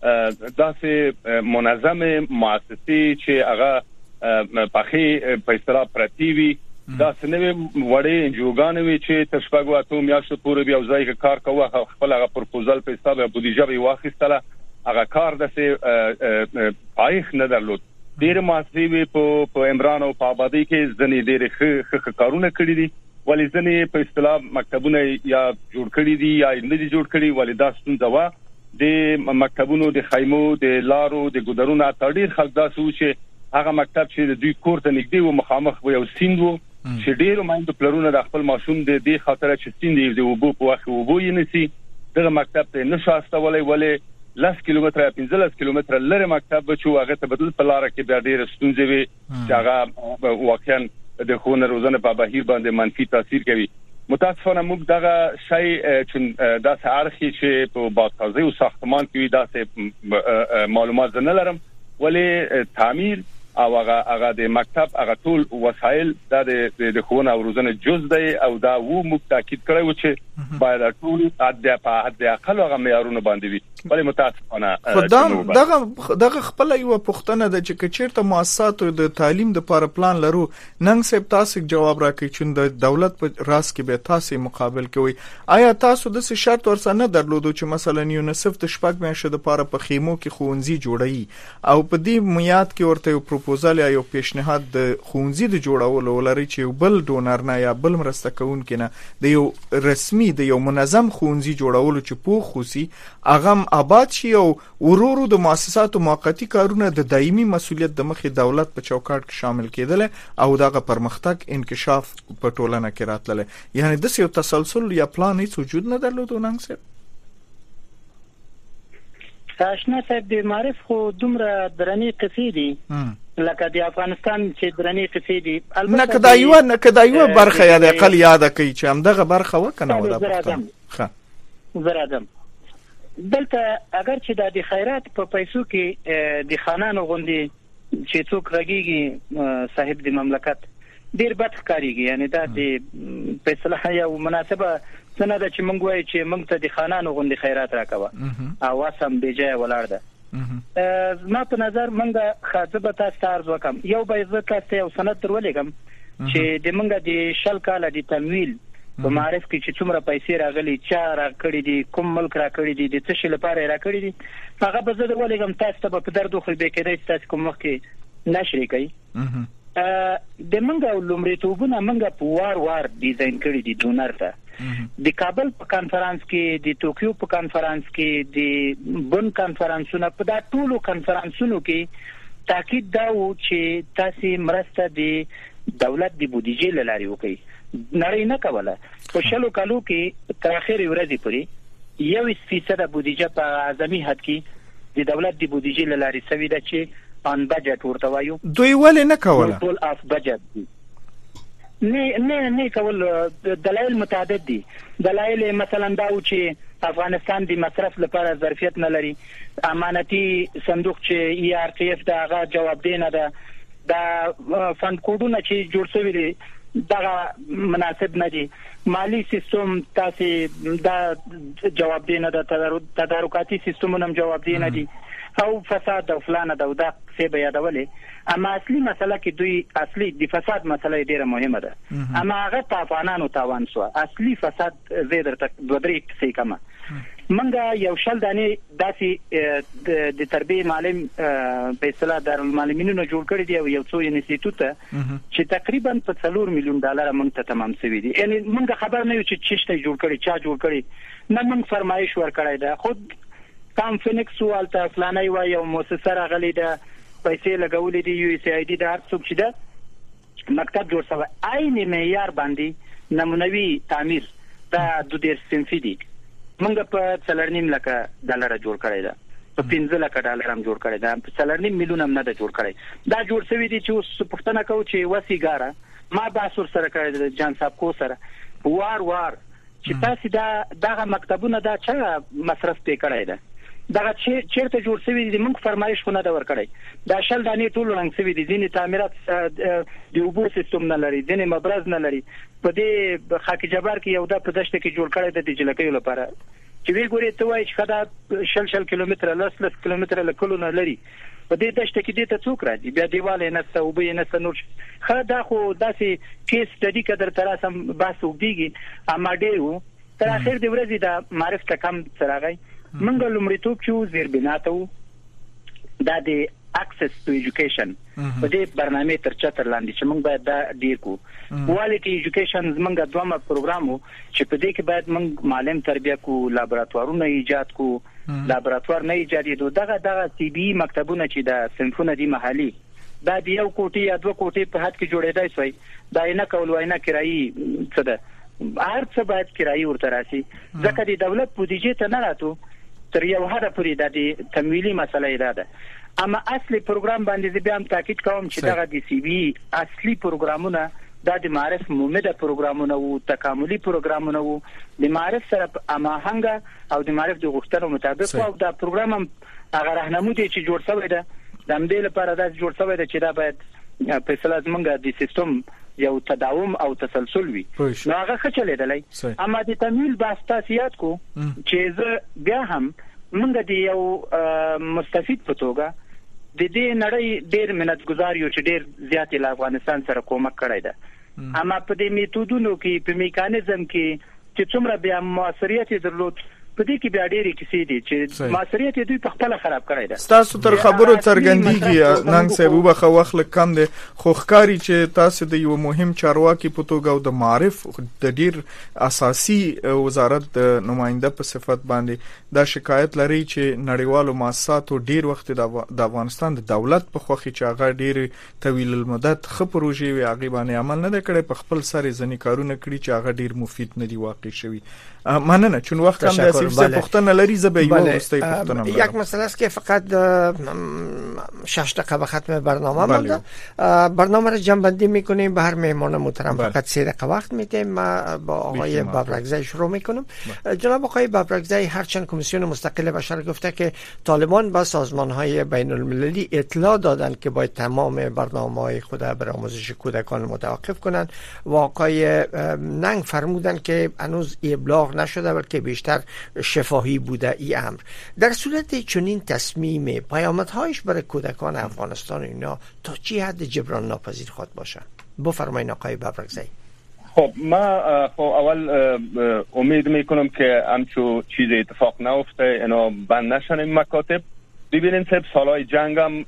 داسې منظمه مؤسسې چې هغه په په اصطلاح پرتیوي دا سنوي وړې جوګانوي چې تر شپږو اتو میاشتو پورې بیا ځای کې کار کوه خپل هغه پروپوزل په حساب بودیجه به واخیستله هغه کار دسه پایخ نه درلود ډیر مؤسسې په په عمران او په آبادی کې ځنې ډیر ښه کارونه کړی دي ولې ځنې په اصطلاح مکتبونه یا جوړ کړی دي یا نه دي جوړ کړی ولې دا ستونزه و د مکتبونو د خیمو د لارو د ګودرونو تړیر خلک دا سوچ هغه مکتب چې د دوی کور ته نږدې و مخامخ و یو سیند و چې ډیرو مایند پلرونه د خپل ماشوم د دې خاطر چې سیند د وبو په وخت وبو یې نسی دغه مکتب ته نشو استولای ولې لاس کیلومتره پنځلس کیلومتره لره مکتب چې هغه ته بدل په لار کې بیا ډیر ستونزې وي چې هغه واقعا د ښوونې روزنې په بهیر باندې منفي تاثیر کوي متاسفانه موږ دغه شی چې دا سارخي چې په بازسازي او ساختمان کې دا معلومات نه لرم ولې تعمیر او هغه هغه د مکتب هغه ټول وسایل د د ښوونې او روزنې جز دی او دا وو موږ تاکید کړی و چې باید ټول د په حد اقل هغه معیارونه باندې وي ولې متاسفانه دغه دغه خپل یو پښتنه د چې چیرته مؤسساتو د تعلیم د لپاره پلان لرو نن سب تاسو جواب راکړي چې د دولت په راس کې به تاسو مقابل کوي آیا تاسو د څه شرط ورسره نه درلودو چې مثلا یونیسف د شپږ میاشتې لپاره په خیمو کې خونځي جوړي او په دې میاد کې ورته یو پروپوزل یا یو پیشنهاد د خونځي د جوړولو ولري چې یو بل ډونر نه یا بل مرسته کوونکی نه د یو رسمي د یو منظم خونځي جوړولو چې په خوسي اغم آباد شي او ورورو د مؤسساتو موقتی کارونه د دایمي مسولیت د مخې دولت په چوکاټ کې شامل کېدل او دغه پرمختګ انکشاف په ټولنه کې راتلل یعنی د یو تسلسل یا پلان هیڅ وجود نه درلود نن سه آشنا صاحب د معرف خو دومره درنې قصې دي لکه د افغانستان چې درنې قصې دي البته نه کدا یو نه کدا یو برخه یا د اقل یاد کوي چې همدغه برخه وکنه ولا ښه زرادم دلته اگر چې د خیرات په پیسو کې د خانانو غوندي چې څوک راګيږي صاحب د مملکت ډیر بد ښکاریږي، یعنی دا د فیصله یا مناسبه څنګه ده چې موږ وایو چې موږ ته د خانانو غوندي خیرات راکوه او واسم به ځای ولاړ ده. ما په نظر موږ خاطبه تاسو ته عرض وکم، یو به عزت تاسو یو سند درولېږم چې د موږ د شل کال د تمویل په معرف کې چې څومره پیسې راغلي، چا راکړي دي، کوم ملک راکړي دي، د څه شي لپاره راکړي دي، هغه به زه درولېږم تاسو ته په درد خو به کېدای تاسو کوم وخت کې نشری کوي. د منګه لومړیتوبونه منګه په وار وار ډیزاین کړی دي ډونر ته. د کابل په کانفرنس کې، د ټوکیو په کانفرنس کې، د بن کانفرنسونو په دا ټولو کانفرنسونو کې تاکید دا و چې تاسو مرسته د دولت د بودیجې لاري وکړي. نړۍ نه کوله په شلو کالو کې تر اخر ورځې پورې یو فیصد بودیجه په اعظمي حد کې د دولت د بودیجې لاري سوي ده چې ان بجټ ورته وایو. دوی ولې نه کوله؟ ټول اف بجټ نه نه نه کول. دلایل متعدد دي. دلایل مثلا دا و چې افغانستان د مصرف لپاره ظرفیت نه لري، امانتي صندوق چې ای آر ټی اف دا غا جواب دینه ده، دا فند کوډونه چې جوړ شوی دي دا مناسب نه دي، مالی سیستم تاسو دا جواب دینه ده، تدارکاتي سیستمونه هم جواب دینه دي او فساد او فلانه دا دا څه به یادولې. اما اصلي مسله کې دوی اصلي د فساد مسله ډیره مهمه ده، اما هغه په افغانانو تاوان شو. اصلي فساد زیاتره تک دوه درې څه کمه. منګه یو شل دانه داسي د تربیه معلم په اصطلاح دارالمعلمینونو جوړ کړی دی او یو څو انسټیټیوټ چې تقریبا په څلور میلیون ډالر موږ ته تمام شوی دی. یعنی موږ خبر نه یو چې چشته جوړ کړی، چا جوړ کړی، نه موږ فرمایش ور کړی ده. خود کام فینکس والته فلانای وای او مؤسسه راغلی ده، پیسې لګولې دي، یو سی آی ډی د هر څوک چې ده مکتب جوړ شوی عین معیار باندې نمونوي تعمیر دا د ډیر سنفي دي. موږ په څلورنیم لکه ډالر جوړ کړی ده، په پنځه لکه ډالر هم جوړ کړی ده، په څلورنیم میلیون هم نه ده جوړ کړی. دا جوړ شوی دي چې اوس پښتنه کو چې وسیګاره ما باسور سره کړی ده جان صاحب کو سره وار وار چې تاسو دا دغه مکتبونه دا چې مصرف پې کړی ده، دا چې چیرته جوړ شوی دي موږ فرمایش خو نه دا ور کړی. دا شل دانې ټول رنګ شوی دي، ځینې تعمیرات د اوبو سیستم نه لري، ځینې مبرز نه لري. په دې خاک جبار کې یو دا په دشت کې جوړ کړی د جلکې لپاره چې وی ګوري ته وایي چې خدا شل شل کیلومتر لس لس کیلومتر له کلو نه لري. په دې دشت کې دې ته څوک راځي؟ بیا دیواله نه څه وبې نه څه نور. خدا خو داسې کیس سټډي کډر تراسم باسو دیږي اما ډیرو تر اخر دی ورځې دا معرف ته کم سراغی. منګه لومړیتوب چې زیربناتو دا د اکسس ټو ایجوکیشن په دې برنامه تر چتر لاندې چې موږ باید دا ډیر کو. کوالټي ایجوکیشن زمونږ دوامه پروګرامو چې په دې کې باید موږ معلم تربیه کو، لابراتوارونه ایجاد کو، لابراتوار نه ایجادېدو. دغه دغه سی بي مکتبونه چې د صنفونه دي محلي دا د یو کوټي یا دوه کوټي په حد کې جوړېدای شوی، دا نه کول وای نه کرایي څه ده، هر څه باید کرایي ورته راشي ځکه د دولت بودیجې ته نه راتو تر یو حد پورې د تمویلي مسله ده. اما اصلي پروګرام باندې بیا هم تاکید کوم چې دغه د سی بي اصلي پروګرامونه دا د معرف مومده پروګرامونه او تکاملي پروګرامونه او د معرف سره اماهنګ او د معرف د غوښتنو مطابق او دا پروګرام هم هغه راهنمودي چې جوړ شوی ده د همدې لپاره دا جوړ شوی ده چې دا باید په اصطلاح زمونږ د سیستم یو تداوم او تسلسل وي. نو هغه ښه چلېدلی. اما د تمویل بحث تاسیات کو چې زه بیا هم موږ د یو مستفید په توګه د دې نړۍ ډېر مننتګزار یو چې ډېر زیات له افغانستان سره کومک کړی ده. اما په دې میتودونو کې په میکانیزم کې چې څومره بیا موثریت درلود په دې کې بیا ډېرې کیسې دي چې موثریت دوی په خپل خراب کړی ده. تاسو تر خبرو څرګندېږي نن صاحب وبخه وخت کم دی خو ښکاری چې تاسو د یو مهم چارواکي په توګه او د معرف د ډېر اساسي وزارت د نماینده په صفت باندې دا شکایت لري چې نړیوالو مؤسساتو ډېر وخت د افغانستان د دولت په خوخي چې هغه ډېر طویل المدت خ پروژې وي هغه باندې عمل نه کړي، په خپل سر ځنی کارونه کړي چې هغه ډېر مفید نه دي واقع شوی. مننه چون وخت هم داسې شریف پختنه لري زبې یو ورسته پختنه یک مسئله است که فقط شش دقیقه به ختم برنامه مونده. برنامه را جمع‌بندی میکنیم. به هر مهمان محترم فقط سه دقیقه وقت میدیم. ما با آقای ببرکزی شروع میکنم. جناب آقای ببرکزی، هرچند کمیسیون مستقل بشر گفته که طالبان با سازمان‌های بین المللی اطلاع دادن که باید تمام برنامه‌های خود برای آموزش کودکان متوقف کنند و آقای ننگ فرمودن که هنوز ابلاغ نشده بلکه بیشتر شفاهی بوده این امر. در صورت چنین تصمیم پیامدهایش برای کودکان افغانستان اینا تا چی حد جبران ناپذیر خواهد باشه؟ بفرمایید آقای ببرکزی. خب ما خب اول امید میکنم که همچو چیز اتفاق نیفته، اینا بند نشن این مکاتب. ببینین سب سالهای جنگ هم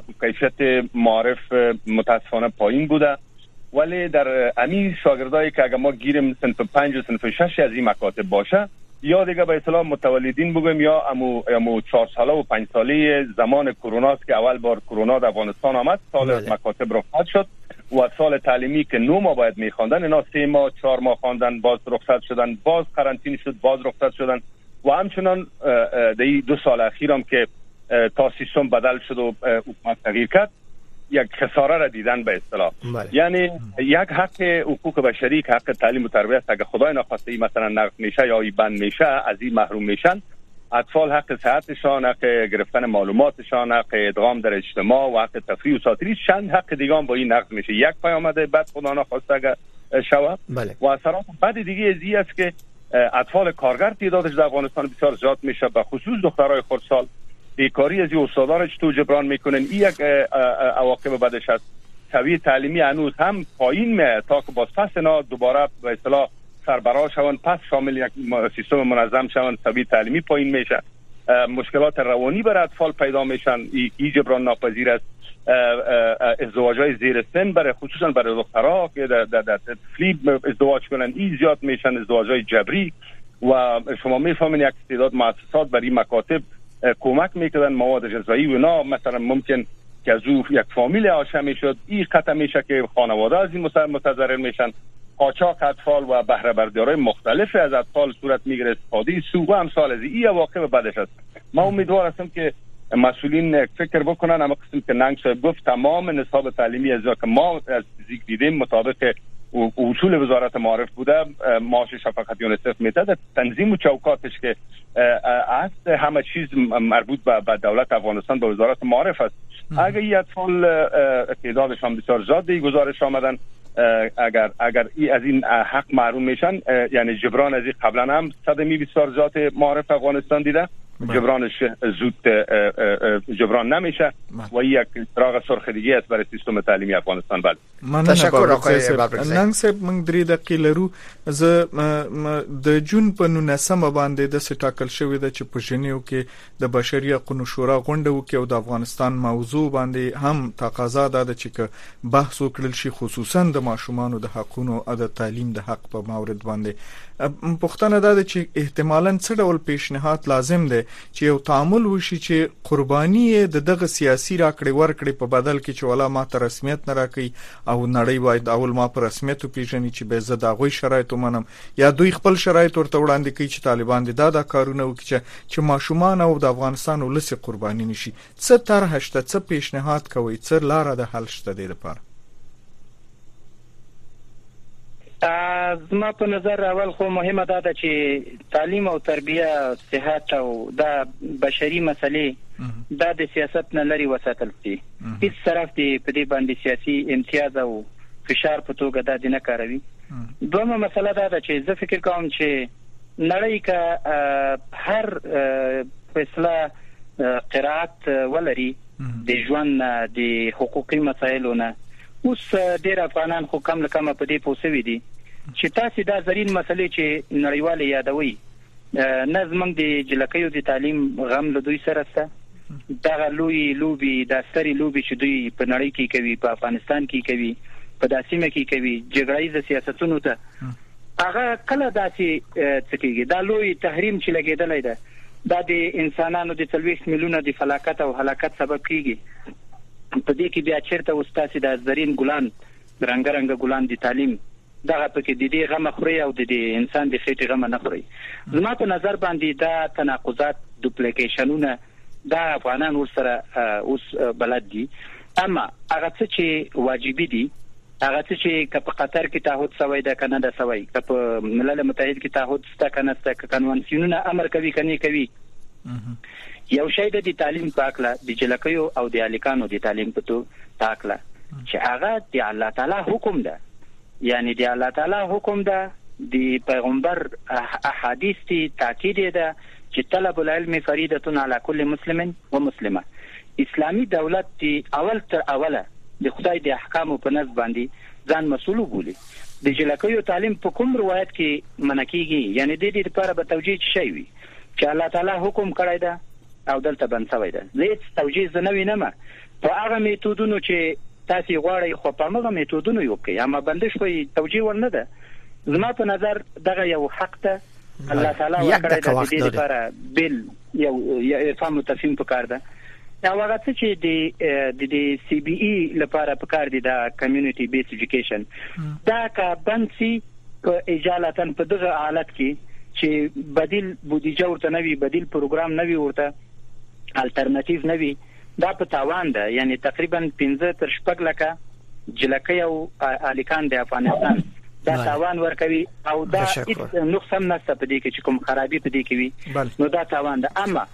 کیفیت معارف متاسفانه پایین بوده، ولی در امی شاگردایی که اگر ما گیریم صنف پنج و صنف شش از این مکاتب باشه، یا دیگه به اصطلاح متولدین بگیم یا امو امو چهار ساله و پنج ساله زمان کرونا است که اول بار کرونا در افغانستان آمد، سال از مکاتب رخصت شد و سال تعلیمی که نو ماه باید میخواندن اینا سه ماه چهار ماه خواندن، باز رخصت شدن، باز قرنطینه شد، باز رخصت شدن و همچنان در دو سال اخیرم که تا سیستم بدل شد و حکومت تغییر کرد یک خساره را دیدن به اصطلاح. یعنی یک حق حقوق بشری که حق تعلیم و تربیت اگه خدای نخواسته ای مثلا نقض میشه یا ای بند میشه، از این محروم میشن. اطفال حق صحتشان، حق گرفتن معلوماتشان، حق ادغام در اجتماع و حق تفریح و ساتری، چند حق دیگه هم با این نقض میشه. یک پیامد بعد خدا نخواسته اگه شود و اثرات بعد دیگه از این است که اطفال کارگر تعدادش در افغانستان بسیار زیاد میشه، به خصوص دخترای خردسال. بیکاری از این استادا را چطور جبران میکنن؟ این یک عواقب بدش است. سویه تعلیمی هنوز هم پایین میاد تا که باز پس اینا دوباره به اصطلاح سربراه شوند، پس شامل یک سیستم منظم شوند، سویه تعلیمی پایین میشه. مشکلات روانی برای اطفال پیدا میشن، این جبران ناپذیر است. ازدواج‌های زیر سن برای خصوصا برای دخترها که در در فلیپ ازدواج کنن این زیاد میشن، ازدواج‌های جبری. و شما میفهمین یک تعداد مؤسسات برای مکاتب کمک میکردن مواد غذایی و اینا، مثلا ممکن که از او یک فامیل آشنا میشد، این قطع میشه که خانواده از این متضرر میشن. قاچاق اطفال و بهره برداری‌های مختلف از اطفال صورت میگیره، استفاده سوء و امثال از این واقع بدش است. ما امیدوار هستم که مسئولین فکر بکنن، اما قسم که ننگ صاحب گفت تمام نصاب تعلیمی از که ما از فیزیک دیدیم مطابق اصول وزارت معارف بوده، معاش شفقت یونیسف میده، تنظیم و چوکاتش که است همه چیز مربوط به دولت افغانستان به وزارت معارف است. اگر این اطفال تعدادشان بسیار زیاده گزارش آمدن، اگر اگر ای از این حق محروم میشن، یعنی جبران از این قبلا هم صدمی بسیار زیاد معارف افغانستان دیده، جبرانش زود جبران نمیشه و این یک چراغ سرخ دیگه است برای سیستم تعلیمی افغانستان. بله تشکر آقای ببرکزی. نن صاحب موږ درې دقیقې لرو. زه د جون په نولسمه باندې د سټاکل شوې ده چې په ژنیو کې د بشري حقوقو شورا غونډه وکړي او د افغانستان موضوع باندې هم تقاضا ده چې که بحث وکړل شي، خصوصا د ماشومانو د حقوقو او د تعلیم د حق په مورد باندې. پښتنه ده چې احتمالاً څه ډول پیشنهاد لازم ده چې یو تعامل وشي چې قرباني د دغه سیاسي راکړې ورکړې په بدل کې چې ولا ما ته رسمیت نه راکړي او نړۍ وايي اول ما پر رسمیت پیژني چې به زه د غوي شرایط ومنم، یا دوی خپل شرایط ورته وړاندې کوي چې طالبان د دا کارونه وکړي چې ماشومان او د افغانستان ولسی قرباني نشي. څه طرح شته، څه پیشنهاد کوي، څه لار د حل شته د لپاره؟ زما په نظر اول خو مهمه ده چې تعلیم او تربیه، صحت او د بشري مسلې دا د سیاست نه لري وساتل شي. هیڅ طرف دی په دې باندې سیاسي امتیاز او فشار په توګه د نه کاروي. دومره مسله ده چې زه فکر کوم چې نړۍ کا هر فیصله قرائت ولري د ژوند د حقوقي مسایلونه. اوس ډېر افغانان خو کم لکه په دې پوسوي دي چې تاسو دا زرین مسلې چې نړیواله یادوي، نه زمونږ د جلکیو د تعلیم غم له دوی سره سته. دغه لوی لوبي د ستري لوبي چې دوی په نړۍ کې کوي، په افغانستان کې کوي، په داسیمه کې کوي، جګړایي سیاستونو ته هغه کله داسې څه کېږي. دا لوی تحریم چې لګېدلی ده دا د انسانانو د څلوېښت میلیونه د فلاکت او هلاکت سبب کېږي. په دې کې بیا چیرته اوس تاسې د زرین ګلان، رنګ رنګ ګلان د تعلیم دغه پکې د دې غم خوري او د دې انسان د خېټې غم نه خوري. زما په نظر باندې دا تناقضات دوپلیکیشنونه دا افغانان ورسره اوس بلد دي، اما هغه څه چې واجبي دي، هغه څه چې په قطر کې تعهد شوی ده کنه دا شوی، په ملل متحد کې تعهد شته کنه شته، کنوانسیونونه امر کوي کني کوي. یو شی د تعلیم پاکله د جلکیو او د الیکانو د تعلیم په تو پاکله چې هغه د الله تعالی حکم ده، یعنی د الله تعالی حکم ده، د پیغمبر احادیث تی تاکید ده چې طلب العلم فریضه علی کل مسلم و مسلمه. اسلامی دولت دی اول تر اوله د خدای د احکامو په نظر باندې ځان مسؤل بولي. د جلکیو تعلیم په کوم روایت کې منکیږي، یعنی د دې لپاره به توجیه شي وي چې الله تعالی حکم کړی ده او دلته بند شوی ده. زه توجیه زه نه وینم په هغه میتودونو چې تاسو غواړئ، خو په هغه میتودونو یو کې اما بندش وي توجیه ورنه ده. زما په نظر دغه یو حق ته الله تعالی ورکړی ده، د دې لپاره بل یو یو فهم تفهیم پکار ده. یا هغه څه چې د د سی بی ای لپاره پکار دي دا کمیونټي بیس ایجوکیشن، دا کا بنسي په اجالتن په دغه حالت کې چې بدیل بودیجه ورته نوي، بدیل پروګرام نوي، ورته الټرناتیو نوي، دا په تاوان ده. یعنی تقریبا پنځه تر شپږ لکه جلکۍ او الیکان د افغانستان دا تاوان ورکوي او دا هیڅ نقص هم نشته په دې کې چې کوم خرابي په دې کې وي، نو دا تاوان ده. اما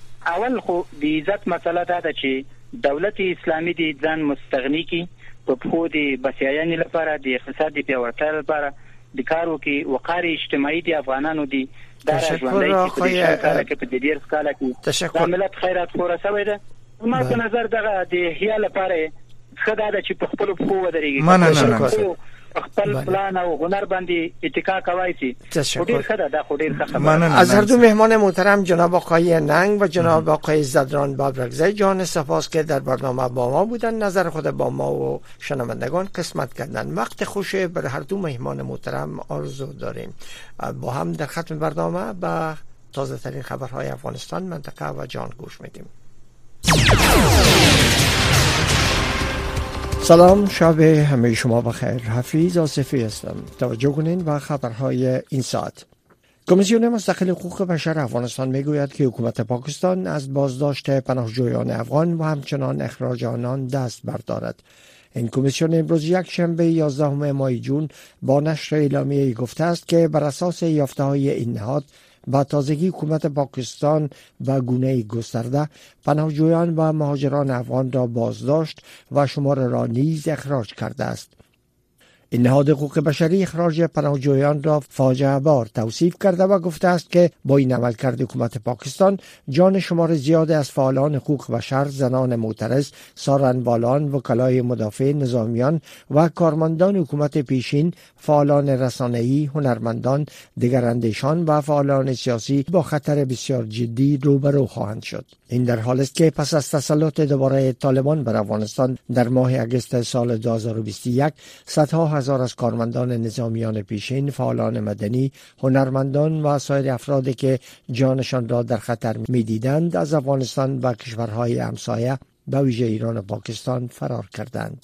اول خو د عزت مسله دا ده چې دولت اسلامي د ځان مستغنی کی په خو د بسیاینې لپاره، د اقتصادي پیاوړتیا لپاره د کارو کې وقار اجتماعي د افغانانو دي دا ژوندۍ چې په دې ډیر سکاله کې د ملت خیرات خورا شوی ده. ما په نظر دغه د هيا لپاره خدای د چې په خپل خو ودرېږي، نه نه نه خپل پلان او هنر باندې اتکا کوي سي ډیر خدای دا خو ډیر ښه. از هر دو مهمان محترم جناب آقای ننگ و جناب آقای زدران بابرکزی جان سپاس که در برنامه با ما بودن، نظر خود با ما و شنوندگان قسمت کردن. وقت خوشی بر هر دو مهمان محترم آرزو داریم. با هم در ختم برنامه به تازه ترین خبرهای افغانستان، منطقه و جان گوش میدیم. سلام، شب همه شما بخیر. حفیظ آصفی هستم. توجه کنین و خبرهای این ساعت. کمیسیون مستقل حقوق بشر افغانستان میگوید که حکومت پاکستان از بازداشت پناهجویان افغان و همچنان اخراج آنان دست بردارد. این کمیسیون امروز یک شنبه یازدهم ماه جون با نشر اعلامیه‌ای گفته است که بر اساس یافته‌های این نهاد با تازگی حکومت پاکستان و گونه گسترده پناهجویان و مهاجران افغان را بازداشت و شمار را نیز اخراج کرده است. این نهاد حقوق بشری اخراج پناهجویان را فاجعه بار توصیف کرده و گفته است که با این عملکرد حکومت پاکستان جان شمار زیاد از فعالان حقوق بشر، زنان معترض، سارنوالان، وکلای مدافع، نظامیان و کارمندان حکومت پیشین، فعالان رسانه‌ای، هنرمندان، دگراندیشان و فعالان سیاسی با خطر بسیار جدی روبرو خواهند شد. این در حالی است که پس از تسلط دوباره طالبان بر افغانستان در ماه اگست سال دو هزار و بیست و یک صدها هزار از کارمندان نظامیان پیشین، فعالان مدنی، هنرمندان و سایر افرادی که جانشان را در خطر می‌دیدند از افغانستان و کشورهای همسایه به ویژه ایران و پاکستان فرار کردند.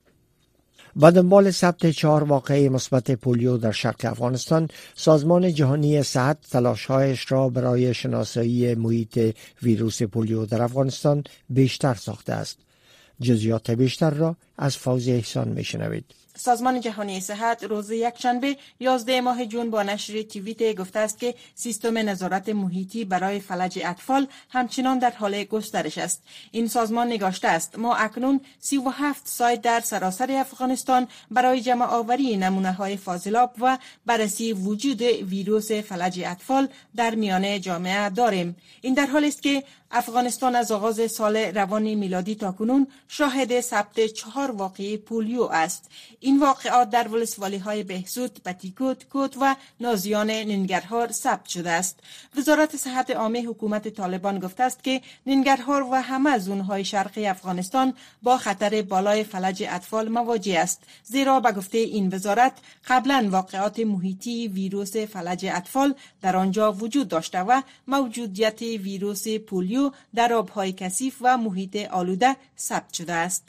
با دنبال ثبت چهار واقعه مثبت پولیو در شرق افغانستان، سازمان جهانی صحت تلاش‌هایش را برای شناسایی محیط ویروس پولیو در افغانستان بیشتر ساخته است. جزئیات بیشتر را از فوزی احسان میشنوید. سازمان جهانی صحت روز یکشنبه یازده ماه جون با نشر توییت گفته است که سیستم نظارت محیطی برای فلج اطفال همچنان در حال گسترش است. این سازمان نگاشته است ما اکنون سی و هفت سایت در سراسر افغانستان برای جمع آوری نمونه‌های فاضلاب و بررسی وجود ویروس فلج اطفال در میان جامعه داریم. این در حالی است که افغانستان از آغاز سال روان میلادی تاکنون شاهد ثبت چهار واقعه پولیو است. این واقعات در ولسوالی‌های بهزود، بتیکوت، کوت و نازیان ننگرهار ثبت شده است. وزارت صحت عامه حکومت طالبان گفته است که ننگرهار و همه زون‌های شرقی افغانستان با خطر بالای فلج اطفال مواجه است، زیرا به گفته این وزارت قبلا واقعات محیطی ویروس فلج اطفال در آنجا وجود داشته و موجودیت ویروس پولیو در آب‌های کثیف و محیط آلوده ثبت شده است.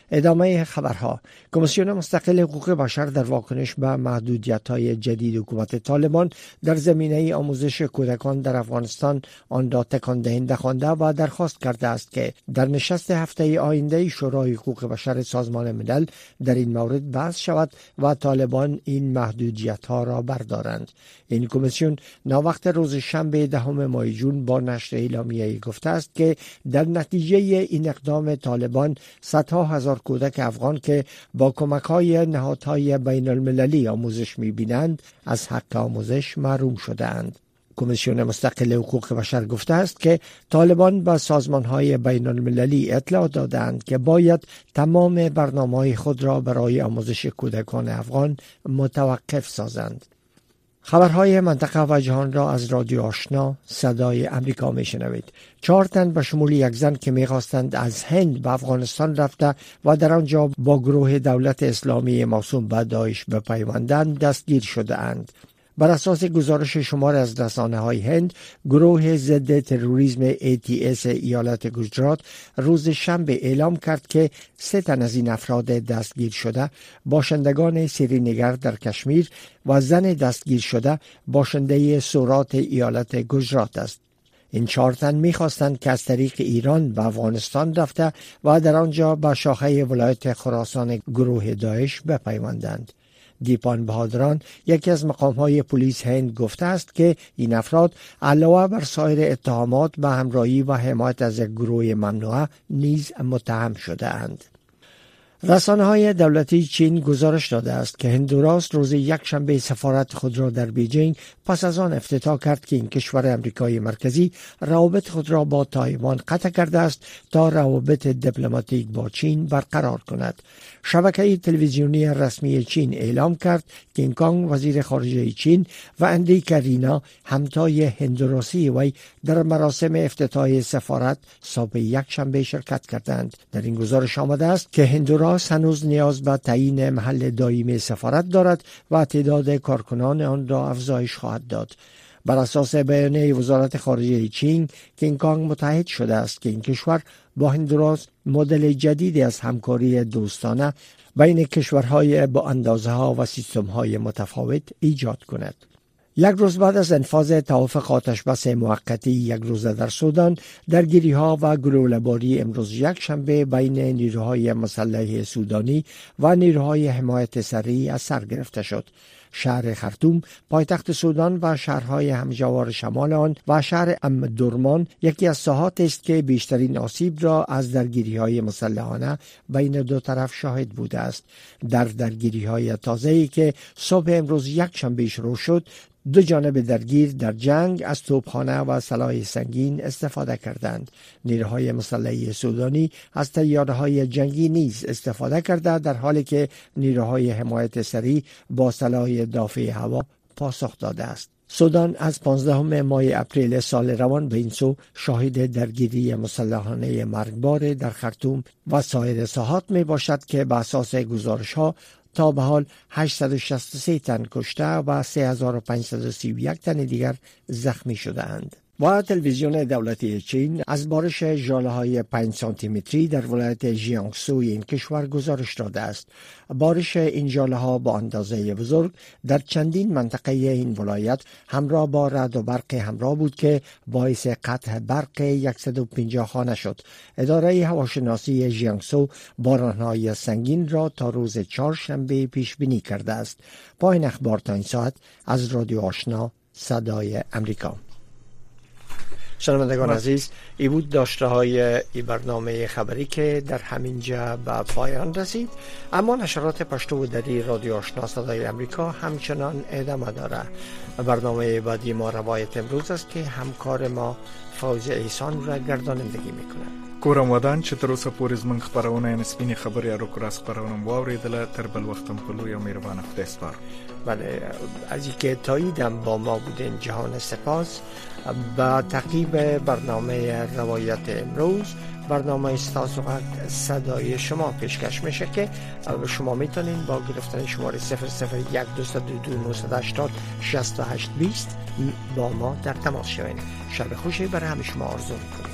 ادامه خبرها. کمیسیون مستقل حقوق بشر در واکنش به محدودیت‌های جدید حکومت طالبان در زمینه آموزش کودکان در افغانستان آن را تکان دهنده خوانده و درخواست کرده است که در نشست هفته آینده شورای حقوق بشر سازمان ملل در این مورد بحث شود و طالبان این محدودیت‌ها را بردارند. این کمیسیون ناوقت روز شنبه دهم ماه ژوئن با نشر اعلامیه‌ای گفته است که در نتیجه این اقدام طالبان صدها هزار کودک افغان که با کمک‌های نهادهای بین المللی آموزش می‌بینند از حق آموزش محروم شده‌اند. کمیسیون مستقل حقوق بشر گفته است که طالبان به سازمان‌های بین المللی اطلاع دادند که باید تمام برنامه‌های خود را برای آموزش کودکان افغان متوقف سازند. خبرهای منطقه و جهان را از رادیو آشنا صدای امریکا میشنوید. چهار تن به شمول یک زن که میخواستند از هند به افغانستان رفته و در آنجا با گروه دولت اسلامی موسوم به داعش بپیوندند دستگیر شده اند. بر اساس گزارش شمار از رسانه‌های هند، گروه ضد تروریسم ای تی اس ایالت گجرات روز شنبه اعلام کرد که سه تن از این افراد دستگیر شده باشندگان سرینگر در کشمیر و زن دستگیر شده باشنده سورات ایالت گجرات است. این چهار تن می‌خواستند که از طریق ایران به افغانستان رفته و در آنجا به شاخه ولایت خراسان گروه داعش بپیوندند. دیپان بهادران، یکی از مقام‌های پلیس هند، گفته است که این افراد علاوه بر سایر اتهامات به همراهی و حمایت از یک گروه ممنوعه نیز متهم شده اند. رسانه‌های دولتی چین گزارش داده است که هندوراس روز یکشنبه سفارت خود را در بیجینگ پس از آن افتتاح کرد که این کشور امریکای مرکزی روابط خود را با تایوان قطع کرده است تا روابط دیپلماتیک با چین برقرار کند. شبکه تلویزیونی رسمی چین اعلام کرد که کینگ کانگ، وزیر خارجه چین، و اندریک رینا، همتای هندوراسی وی، در مراسم افتتاح سفارت صبح یکشنبه شرکت کردند. در این گزارش آمده است که هندوراس هنوز نیاز به تعیین محل دائمی سفارت دارد و تعداد کارکنان آن را افزایش خواهد داد. بر اساس بیانیه وزارت خارجه چین، کینگ کانگ متحد شده است که این کشور با هندوراس مدل جدیدی از همکاری دوستانه بین کشورهای با اندازه‌ها و سیستم‌های متفاوت ایجاد کند. یک روز بعد از انفاذ توافق آتشبس موقتی یک روزه در سودان، درگیری‌ها و گلوله‌باری امروز یک شنبه بین نیروهای مسلح سودانی و نیروهای حمایت سریع از سر گرفته شد. شهر خرطوم، پایتخت سودان، و شهرهای همجوار شمال آن و شهر امدرمان یکی از ساحات است که بیشترین آسیب را از درگیری‌های مسلحانه بین دو طرف شاهد بوده است. در درگیری‌های تازه‌ای که صبح امروز یک شنبه شروع شد، دو جانب درگیر در جنگ از توپخانه و سلاح سنگین استفاده کردند. نیروهای مسلح سودانی از طیاره‌های جنگی نیز استفاده کرده، در حالی که نیروهای حمایت سریع با سلاح دافع هوا پاسخ داده است. سودان از پانزدهم ماه اپریل سال روان به این سو شاهد درگیری مسلحانه مرگبار در خرطوم و سایر ساحات می باشد که به اساس گزارش‌ها تا به حال هشتصد و شصت و سه تن کشته و سه هزار و پانصد و سی و یک تن دیگر زخمی شده اند. و تلویزیون دولتی چین از بارش ژاله‌های پنج سانتی متری در ولایت ژیانگسوی این کشور گزارش داده است. بارش این ژاله‌ها با اندازه بزرگ در چندین منطقه این ولایت همراه با رعد و برق همراه بود که باعث قطع برق صد و پنجاه خانه شد. اداره هواشناسی ژیانگسو باران‌های سنگین را تا روز چهارشنبه پیش بینی کرده است. پایان اخبار تا این ساعت از رادیو آشنا صدای امریکا. شنوندگان عزیز، ای بود داشته های ای برنامه خبری که در همین جا به پایان رسید، اما نشرات پشتو و دری رادیو آشنا صدای امریکا همچنان ادامه داره. برنامه بعدی ما روایت امروز است که همکار ما فوز ایسان را گردانندگی میکنه. کورم ودان چې تر اوسه پورې زموږ خپرونه یعنې سپینې خبرې اړوکو راس خپرونه مو واورېدله. تر بل وخت هم په لوی او مهربانه خدای سپارم. بله، از اینکه تاییدم با ما بودین جهان سپاس. با تعقیب برنامه روایت امروز، برنامه استاسو صدای شما پیشکش میشه که شما میتونین با گرفتن شماره صفر صفر یک دو دو دو نه هشتاد شصت و هشت بیست با ما در تماس شوین. شب خوشی برای همه شما آرزو میکنم.